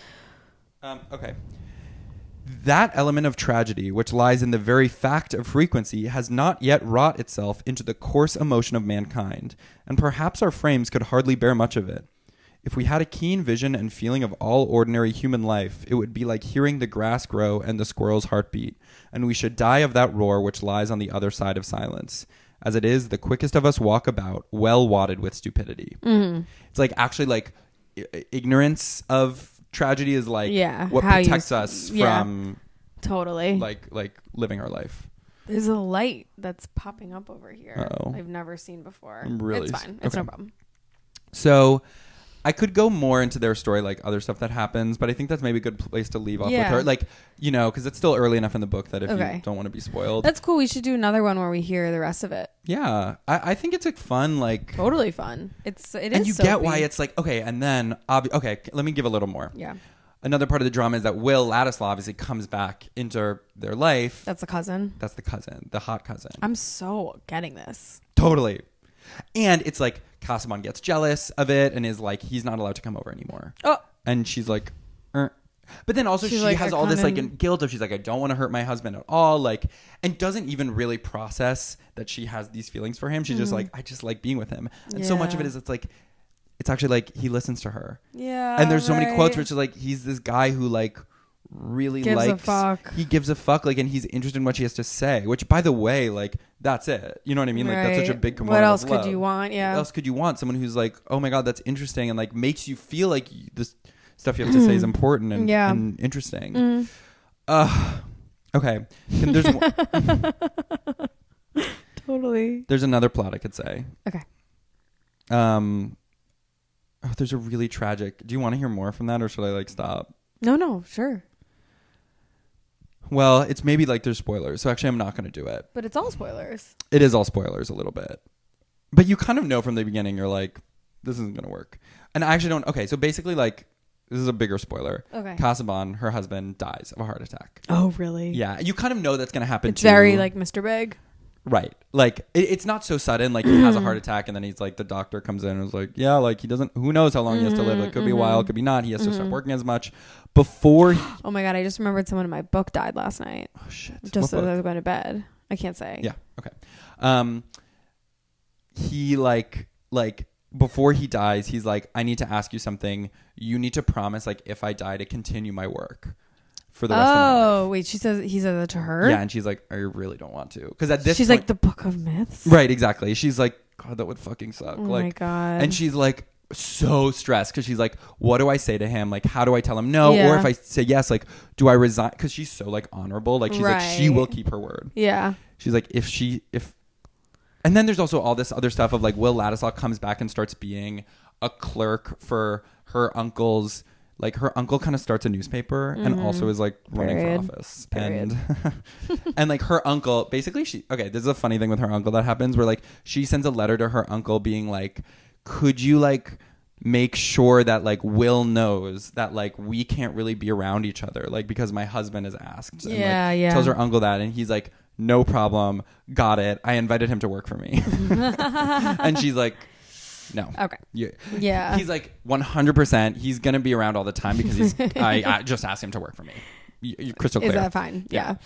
Okay. Okay. That element of tragedy, which lies in the very fact of frequency, has not yet wrought itself into the coarse emotion of mankind, and perhaps our frames could hardly bear much of it. If we had a keen vision and feeling of all ordinary human life, it would be like hearing the grass grow and the squirrel's heartbeat, and we should die of that roar which lies on the other side of silence. As it is, the quickest of us walk about, well wadded with stupidity. It's like actually like ignorance of tragedy is like what protects us from totally like living our life. There's a light that's popping up over here. Uh-oh. I've never seen before. Really? It's fine. It's Okay. no problem. So I could go more into their story, like other stuff that happens, but I think that's maybe a good place to leave off with her. Like, you know, because it's still early enough in the book that if you don't want to be spoiled. That's cool. We should do another one where we hear the rest of it. Yeah. I think it's like fun, like... Totally fun. It is and you get why it's like, okay, and then... okay, let me give a little more. Yeah. Another part of the drama is that Will Ladislaw obviously comes back into their life. That's the cousin. That's the cousin, the hot cousin. I'm so getting this. Totally. And it's like Casaubon gets jealous of it and is like, he's not allowed to come over anymore. Oh. And she's like, But then also she like, has all this like guilt of she's like, I don't want to hurt my husband at all. Like, and doesn't even really process that she has these feelings for him. She's just like, I just like being with him. And so much of it is it's actually like he listens to her. Yeah. And there's so many quotes where it's like he's this guy who like really gives likes a fuck. He gives a fuck, like, and he's interested in what she has to say, which by the way, like, that's it. You know what I mean? Like, that's such a big component. What else of could love. you want? Yeah. What else could you want? Someone who's like, oh my god, that's interesting, and like makes you feel like this stuff you have to say is important and, and interesting. Okay. There's totally. There's another plot I could say. Okay. There's a really tragic. Do you want to hear more from that, or should I like stop? No, sure. Well, it's maybe like there's spoilers, so actually I'm not going to do it. But it's all spoilers. It is all spoilers a little bit. But you kind of know from the beginning, you're like, this isn't going to work. And I actually don't. Okay, so basically, like, this is a bigger spoiler. Okay. Casaubon, her husband, dies of a heart attack. Oh, really? Yeah, you kind of know that's going to happen It's too. very like Mr. Big. Right. Like, it's not so sudden. Like, he has a heart attack, and then he's like, the doctor comes in and is like, yeah, like, he doesn't, who knows how long he has to live. It could be a while, it could be not. He has to stop working as much. Before he... Oh my God, I just remembered someone in my book died last night. Oh, shit. Just What as I book? was going to bed. I can't say. Yeah. Okay. He like before he dies, he's like, I need to ask you something. You need to promise, like, if I die, to continue my work for the rest of my life. Oh, wait, he says that to her? Yeah, and she's like, I really don't want to. Because at this she's point, like, the Book of Myths? right, exactly. She's like, God, that would fucking suck. Oh like, my God. And she's like so stressed because she's like, what do I say to him? Like, how do I tell him no? Yeah. Or if I say yes, like, do I resign? Because she's so like honorable. Like, she's like, she will keep her word. Yeah. She's like, and then there's also all this other stuff of like Will Ladislaw comes back and starts being a clerk for her uncle's, like, her uncle kind of starts a newspaper and also is like running for office. And and like her uncle, basically this is a funny thing with her uncle that happens where like she sends a letter to her uncle being like, could you like make sure that like Will knows that like we can't really be around each other, like, because my husband has asked. And, like, tells her uncle that, and he's like, no problem, got it, I invited him to work for me. And she's like, no. Okay. Yeah. He's like 100%. He's gonna be around all the time because I just asked him to work for me. You're crystal clear. Is that fine? Yeah.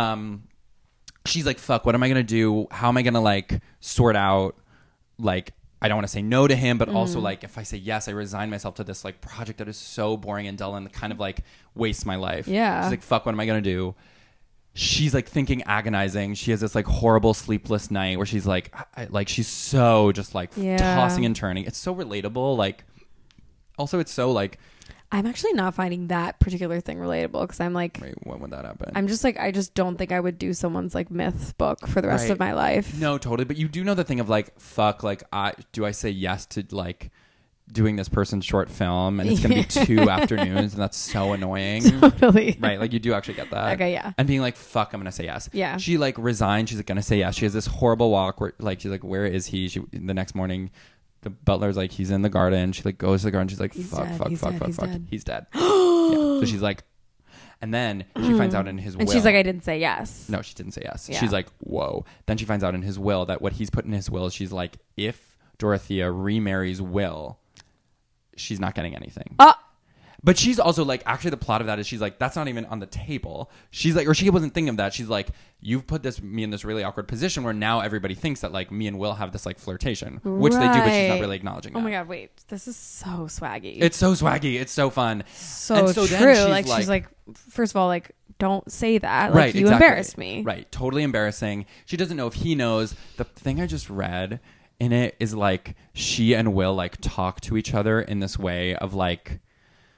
She's like, fuck, what am I gonna do? How am I gonna like sort out, like, I don't want to say no to him, but also like if I say yes, I resign myself to this like project that is so boring and dull and kind of like wastes my life. Yeah. She's like, fuck, what am I gonna do? She's like thinking, agonizing. She has this like horrible sleepless night where she's like, she's so just like tossing and turning. It's so relatable. Like, also it's so like, I'm actually not finding that particular thing relatable because I'm like, wait, when would that happen? I'm just like, I just don't think I would do someone's like myth book for the rest of my life. No, totally. But you do know the thing of like, fuck, like, do I say yes to like doing this person's short film and it's going to be 2 afternoons and that's so annoying. Totally. Right. Like, you do actually get that. Okay. Yeah. And being like, fuck, I'm going to say yes. Yeah. She like resigned. She's like going to say yes. She has this horrible walk where like, she's like, where is he? The next morning, the butler's like, he's in the garden. She like goes to the garden. She's like, fuck. He's dead. Yeah. So she's like, and then she finds out in his will. And she's like, I didn't say yes. No, she didn't say yes. Yeah. She's like, whoa. Then she finds out in his will that what he's put in his will, she's like, if Dorothea remarries Will, she's not getting anything. But she's also like, actually the plot of that is she's like, that's not even on the table. She's like, or she wasn't thinking of that. She's like, you've put me in this really awkward position where now everybody thinks that like me and Will have this like flirtation, which they do, but she's not really acknowledging that. Oh my God, wait. This is so swaggy. It's so swaggy. It's so fun. So true. Then she's like, first of all, like, don't say that. Like, right, you exactly. embarrassed me. Right. Totally embarrassing. She doesn't know if he knows. The thing I just read in it is like she and Will like talk to each other in this way of like,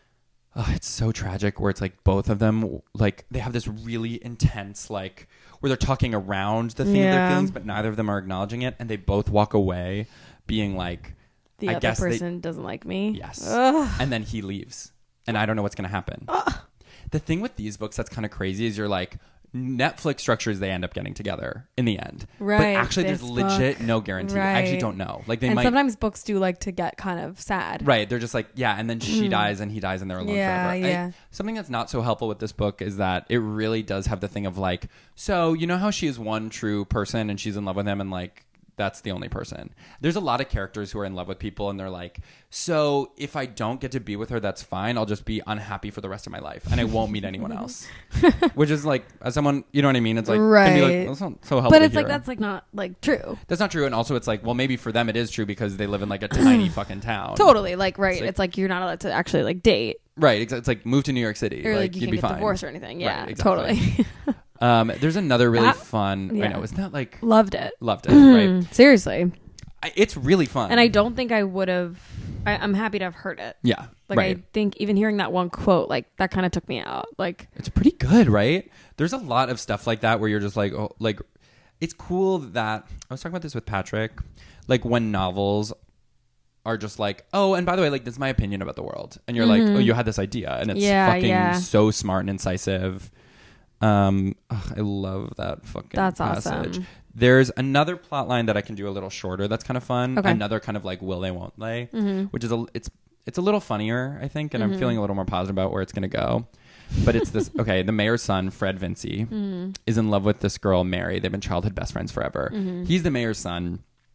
it's so tragic where it's like both of them, like they have this really intense, like where they're talking around the thing of their feelings, but neither of them are acknowledging it. And they both walk away being like, the I other guess person doesn't like me. Yes. Ugh. And then he leaves. And I don't know what's going to happen. The thing with these books that's kind of crazy is you're like, Netflix structures, they end up getting together in the end. Right. But actually, there's this legit book. no guarantee. Right. I actually don't know. Like they and might. sometimes books do like to get kind of sad. Right. They're just like, yeah. And then she dies and he dies and they're alone forever. Yeah. Something that's not so helpful with this book is that it really does have the thing of like, so you know how she is one true person and she's in love with him and like, that's the only person. There's a lot of characters who are in love with people and they're like, so if I don't get to be with her, that's fine. I'll just be unhappy for the rest of my life and I won't meet anyone else. Which is like, as someone, you know what I mean? It's like, can be like, that's not so helpful. But it's to like, hear. that's like not like true. That's not true. And also it's like, well, maybe for them it is true because they live in like a tiny fucking town. Totally. Like, right. It's like- It's like you're not allowed to actually like date. Right. It's like move to New York City. Or like you you'd can be get fine. divorced or anything. Yeah, Right, exactly. totally. There's another really That- fun, I yeah. know, isn't that like, Loved it. loved it, right? Seriously. It's really fun. And I don't think I would have. I'm happy to have heard it. Yeah. Like right. I think even hearing that one quote, like that kind of took me out. Like It's pretty good, right? There's a lot of stuff like that where you're just like, oh, like, it's cool that I was talking about this with Patrick, like when novels are just like, oh, and by the way, like this is my opinion about the world, and you're like, oh, you had this idea, and it's fucking so smart and incisive. I love that fucking That's passage. awesome. There's another plot line that I can do a little shorter. That's kind of fun. Okay. Another kind of like will they, won't they, which is it's a little funnier, I think, and I'm feeling a little more positive about where it's going to go. But it's this, okay, the mayor's son, Fred Vinci, is in love with this girl, Mary. They've been childhood best friends forever. He's the mayor's son.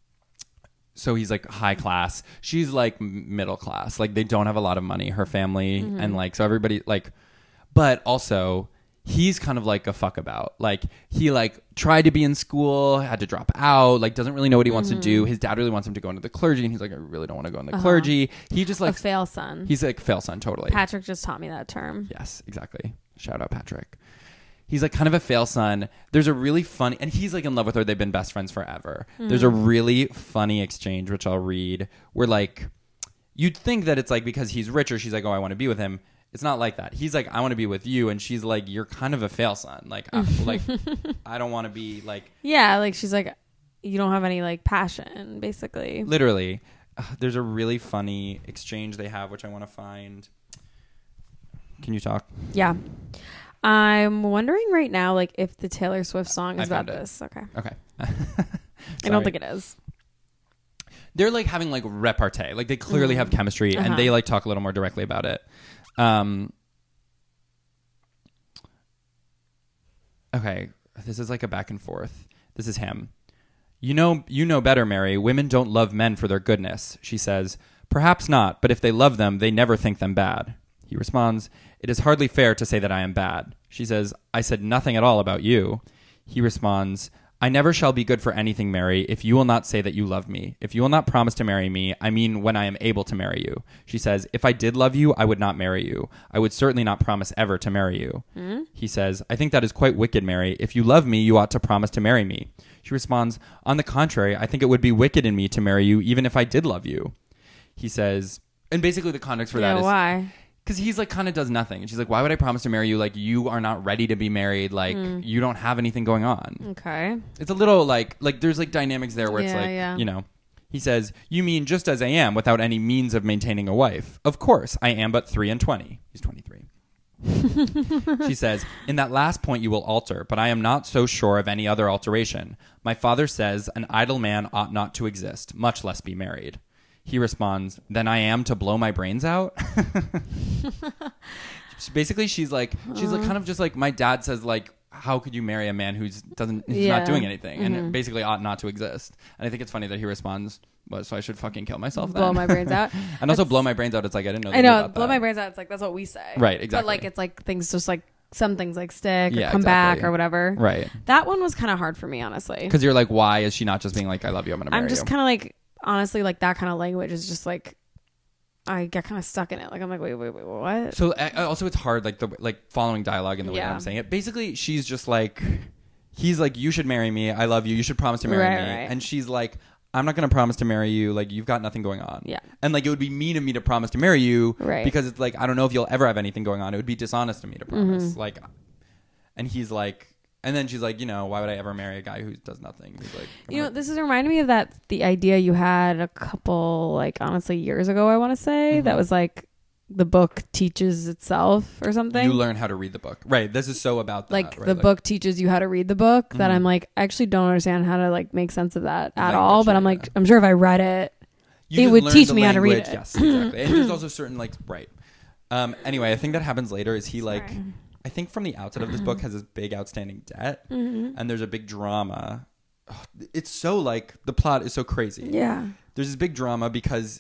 So he's like high class. She's like middle class. Like they don't have a lot of money, her family. And like, so everybody like, but also he's kind of like a fuck about. Like he like tried to be in school, had to drop out, like doesn't really know what he wants to do. His dad really wants him to go into the clergy. And he's like, I really don't want to go into the clergy. He just like, a fail son. he's like fail son, totally. Patrick just taught me that term. Yes, exactly. Shout out Patrick. He's like kind of a fail son. There's a really funny, and he's like in love with her. They've been best friends forever. There's a really funny exchange, which I'll read, where like, you'd think that it's like because he's richer, she's like, oh, I want to be with him. It's not like that. He's like, I want to be with you. And she's like, you're kind of a fail son. Like, I don't want to be like. Yeah, like she's like, you don't have any like passion, basically. Literally. There's a really funny exchange they have, which I want to find. Can you talk? Yeah. I'm wondering right now, like, if the Taylor Swift song is I about found it. this. Okay. Okay. I don't think it is. They're like having like repartee. Like they clearly have chemistry and they like talk a little more directly about it. Okay. This is like a back and forth. This is him. You know better, Mary. Women don't love men for their goodness. She says, perhaps not, but if they love them, they never think them bad. He responds, it is hardly fair to say that I am bad. She says, I said nothing at all about you. He responds, I never shall be good for anything, Mary, if you will not say that you love me. If you will not promise to marry me, I mean when I am able to marry you. She says, if I did love you, I would not marry you. I would certainly not promise ever to marry you. He says, I think that is quite wicked, Mary. If you love me, you ought to promise to marry me. She responds, on the contrary, I think it would be wicked in me to marry you even if I did love you. He says, and basically the context for that is... why? Because he's like kind of does nothing. And she's like, why would I promise to marry you? Like, you are not ready to be married. Like, you don't have anything going on. Okay. It's a little like there's like dynamics there where it's like, Yeah. you know, he says, you mean just as I am without any means of maintaining a wife? Of course, I am but 3 and 20. He's 23. She says, in that last point you will alter, but I am not so sure of any other alteration. My father says an idle man ought not to exist, much less be married. He responds, then I am to blow my brains out? Basically, she's like kind of just like, my dad says, like, how could you marry a man who's not doing anything and basically ought not to exist? And I think it's funny that he responds, well, so I should fucking kill myself then? Blow my brains out. And also blow my brains out. It's like, I didn't know. I know. About Blow that. my brains out. It's like, that's what we say. Right, exactly. But like, it's like things just like, some things like stick or Yeah, come back exactly. or whatever. Right. That one was kind of hard for me, honestly. Because you're like, why is she not just being like, I love you, I'm going to marry you? I'm just kind of like, honestly, like that kind of language is just like, I get kind of stuck in it. Like, I'm like, wait, what? So also it's hard, like following dialogue in the way that I'm saying it. Basically, she's just like, he's like, you should marry me. I love you. You should promise to marry me. Right. And she's like, I'm not going to promise to marry you. Like, you've got nothing going on. Yeah. And like, it would be mean of me to promise to marry you. Right. Because it's like, I don't know if you'll ever have anything going on. It would be dishonest of me to promise. Mm-hmm. Like, and he's like, and then she's like, you know, why would I ever marry a guy who does nothing? He's like, You know, this is reminding me of the idea you had a couple, like, honestly, years ago, I want to say, that was like, the book teaches itself or something. you learn how to read the book. Right. This is so about that. Like, right? the book teaches you how to read the book, that I'm like, I actually don't understand how to, like, make sense of that at all. But I'm like, I'm sure if I read it, You it just would learn teach the me how to read language. it. Yes, exactly. And there's also certain, like, right. Anyway, I think that happens later is he, like, I think from the outset of this book has this big outstanding debt. And there's a big drama. Oh, it's so, like, the plot is so crazy. Yeah. There's this big drama because...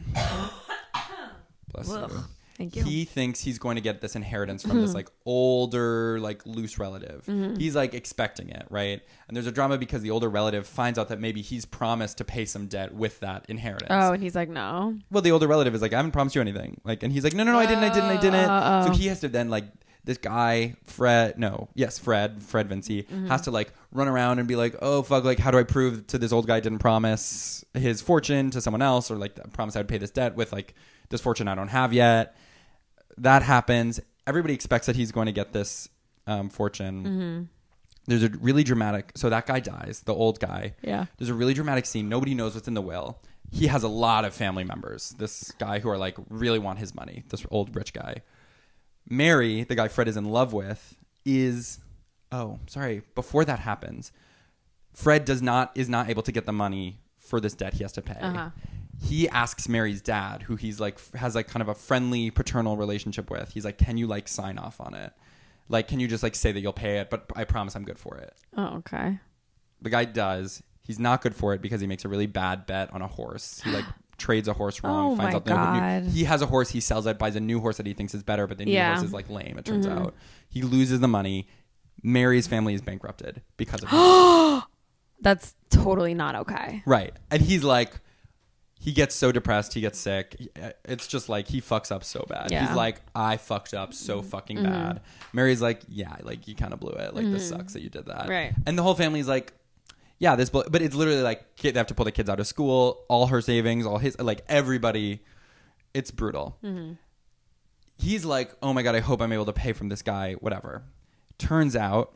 Bless you. Thank you. He thinks he's going to get this inheritance from this like older, like loose relative. He's like expecting it, right? And there's a drama because the older relative finds out that maybe he's promised to pay some debt with that inheritance. Oh, and he's like, no. Well, the older relative is like, I haven't promised you anything. Like, and he's like, no, I didn't. So he has to then like this guy, Fred Vinci has to like run around and be like, oh fuck, like how do I prove to this old guy I didn't promise his fortune to someone else, or like I promise I would pay this debt with like this fortune I don't have yet. That happens. Everybody expects that he's going to get this fortune. There's a really dramatic... So that guy dies, the old guy. Yeah. There's a really dramatic scene. Nobody knows what's in the will. He has a lot of family members. This guy who are like really want his money. This old rich guy. Mary, the guy Fred is in love with, is... Oh, sorry. Before that happens, Fred is not able to get the money for this debt he has to pay. He asks Mary's dad, who he's like has like kind of a friendly paternal relationship with. He's like, can you like sign off on it? Like, can you just like say that you'll pay it, but I promise I'm good for it. Oh, okay. The guy does. He's not good for it because he makes a really bad bet on a horse. He like trades a horse wrong. Oh finds my out God. he has a horse. He sells it, buys a new horse that he thinks is better, but the new horse is like lame. It turns out he loses the money. Mary's family is bankrupted because of him. That's totally not okay. Right, and he's like. He gets so depressed, he gets sick. It's just like he fucks up so bad. Yeah. He's like, I fucked up so fucking bad. Mary's like, yeah, like you kind of blew it. Like this sucks that you did that. Right. And the whole family's like, yeah, but it's literally like they have to pull the kids out of school, all her savings, all his, like everybody. It's brutal. He's like, oh my God, I hope I'm able to pay from this guy, whatever. Turns out,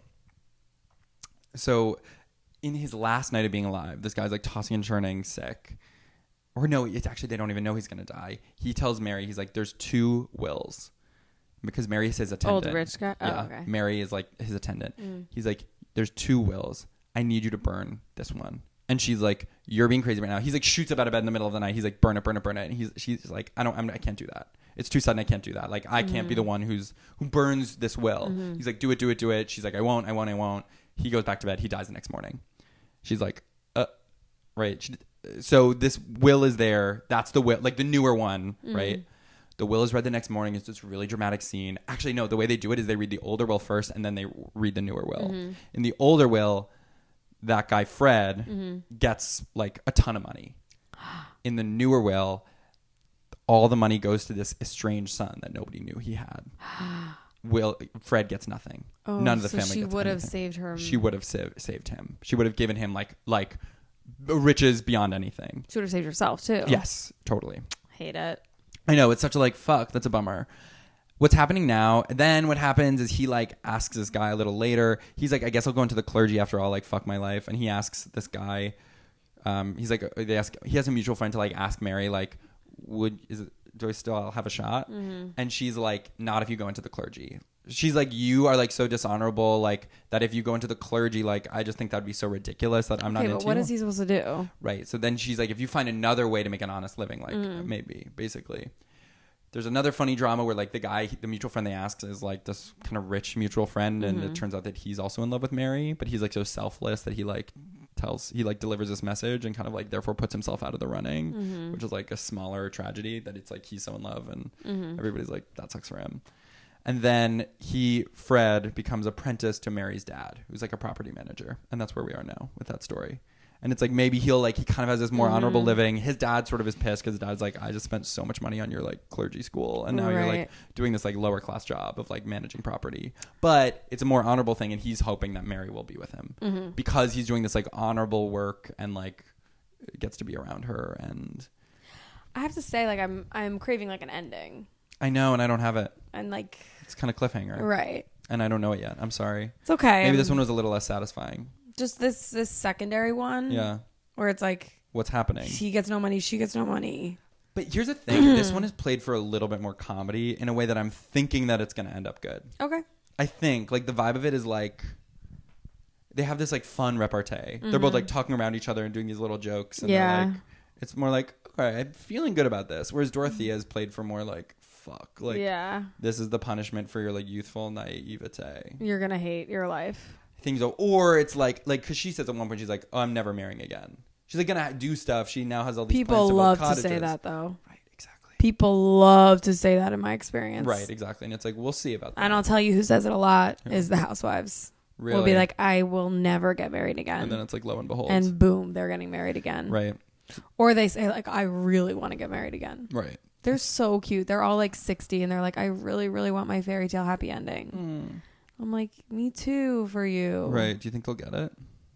so in his last night of being alive, this guy's like tossing and turning, sick. Or no, it's actually, they don't even know he's going to die. He tells Mary, he's like, there's 2 wills. Because Mary is his attendant. Old rich guy? Oh, yeah, okay. Mary is like his attendant. He's like, there's 2 wills. I need you to burn this one. And she's like, you're being crazy right now. He's like, shoots up out of bed in the middle of the night. He's like, burn it. And she's like, I can't do that. It's too sudden. I can't do that. Like, I can't be the one who burns this will. He's like, do it. She's like, I won't. He goes back to bed. He dies the next morning. She's like, right. So this will is there. That's the will, like the newer one, right? The will is read the next morning. It's this really dramatic scene. Actually, no, the way they do it is they read the older will first and then they read the newer will. In the older will, that guy Fred gets like a ton of money. In the newer will, all the money goes to this estranged son that nobody knew he had. Fred gets nothing. None of the family gets anything. She would have saved her. She would have saved him. She would have given him like riches beyond anything. She would have saved herself too. Yes, totally. Hate it. I know, it's such a like fuck, that's a bummer. What's happening now, then what happens is he like asks this guy a little later. He's like, I guess I'll go into the clergy after all, like fuck my life. And he asks this guy, he's like, he has a mutual friend to like ask Mary, like, do I still have a shot? And she's like, not if you go into the clergy. She's like, you are like so dishonorable, like that if you go into the clergy, like I just think that'd be so ridiculous that I'm not into. But what is he supposed to do? Right. So then she's like, if you find another way to make an honest living, like maybe, basically. There's another funny drama where like the mutual friend they ask is like this kind of rich mutual friend, and it turns out that he's also in love with Mary, but he's like so selfless that he delivers this message and kind of like therefore puts himself out of the running, which is like a smaller tragedy that it's like he's so in love and everybody's like, that sucks for him. And then Fred becomes apprentice to Mary's dad, who's like a property manager. And that's where we are now with that story. And it's like, maybe he kind of has this more honorable living. His dad sort of is pissed because his dad's like, I just spent so much money on your like clergy school. And now you're like doing this like lower class job of like managing property. But it's a more honorable thing. And he's hoping that Mary will be with him because he's doing this like honorable work and like gets to be around her. And I have to say, like, I'm craving like an ending. I know, and I don't have it. And like, It's kind of cliffhanger. right. And I don't know it yet. I'm sorry. It's okay. Maybe this one was a little less satisfying. Just this secondary one. Yeah. Where it's like, What's happening? he gets no money, she gets no money. But here's the thing. This one is played for a little bit more comedy in a way that I'm thinking that it's going to end up good. Okay. I think like the vibe of it is like they have this like fun repartee. They're both like talking around each other and doing these little jokes. And Yeah. they're, like, it's more like, okay, I'm feeling good about this. Whereas Dorothea is played for more like, fuck. Like, yeah. this is the punishment for your like youthful naivete. You're going to hate your life. Things go, or it's like, because she says at one point, she's like, oh, I'm never marrying again. She's like going to do stuff. She now has all these People plans to build love to cottages. say that, though. Right, exactly. People love to say that in my experience. Right, exactly. And it's like, we'll see about that. And I'll tell you who says it a lot is the housewives. Really? Will be like, I will never get married again. And then it's like, lo and behold. And boom, they're getting married again. Right. Or they say like, I really want to get married again. Right. They're so cute. They're all like 60 and they're like, I really, really want my fairy tale happy ending. I'm like, me too for you. Right. Do you think they'll get it?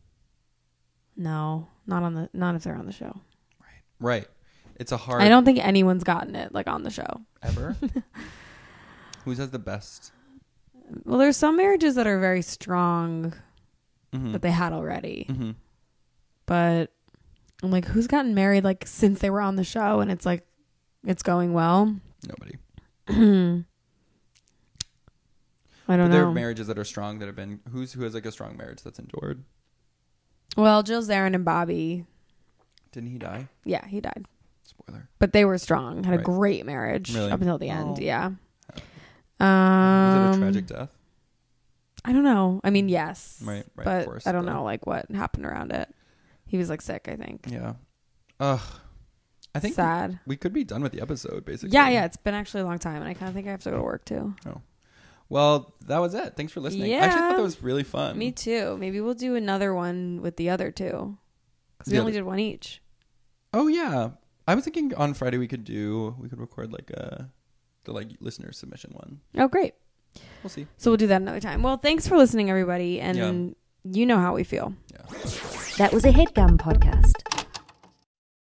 No, not if they're on the show. Right. It's a hard... I don't think anyone's gotten it like on the show. Ever? Who has the best? Well, there's some marriages that are very strong Mm-hmm. that they had already. Mm-hmm. But I'm like, who's gotten married like since they were on the show and it's like, it's going well? Nobody. I don't There know. are marriages that are strong that have been... Who has like a strong marriage that's endured? Well, Jill Zarin and Bobby. Didn't he die? Yeah, he died. Spoiler. But they were strong. Had a Right. great marriage Really? up until the end. Oh. Yeah. Was it a tragic death? I don't know. I mean, yes. Right, But of course. I don't know like what happened around it. He was like sick, I think. Yeah. Ugh. I think Sad. we could be done with the episode, basically. Yeah. It's been actually a long time and I kind of think I have to go to work too. Oh. Well, that was it. Thanks for listening. I Yeah. actually thought that was really fun. Me too. Maybe we'll do another one with the other two. Because we The only other- did one each. Oh, yeah. I was thinking on Friday we could record like the like listener submission one. Oh, great. We'll see. So we'll do that another time. Well, thanks for listening, everybody. And you know how we feel. Yeah. That was a HeadGum podcast.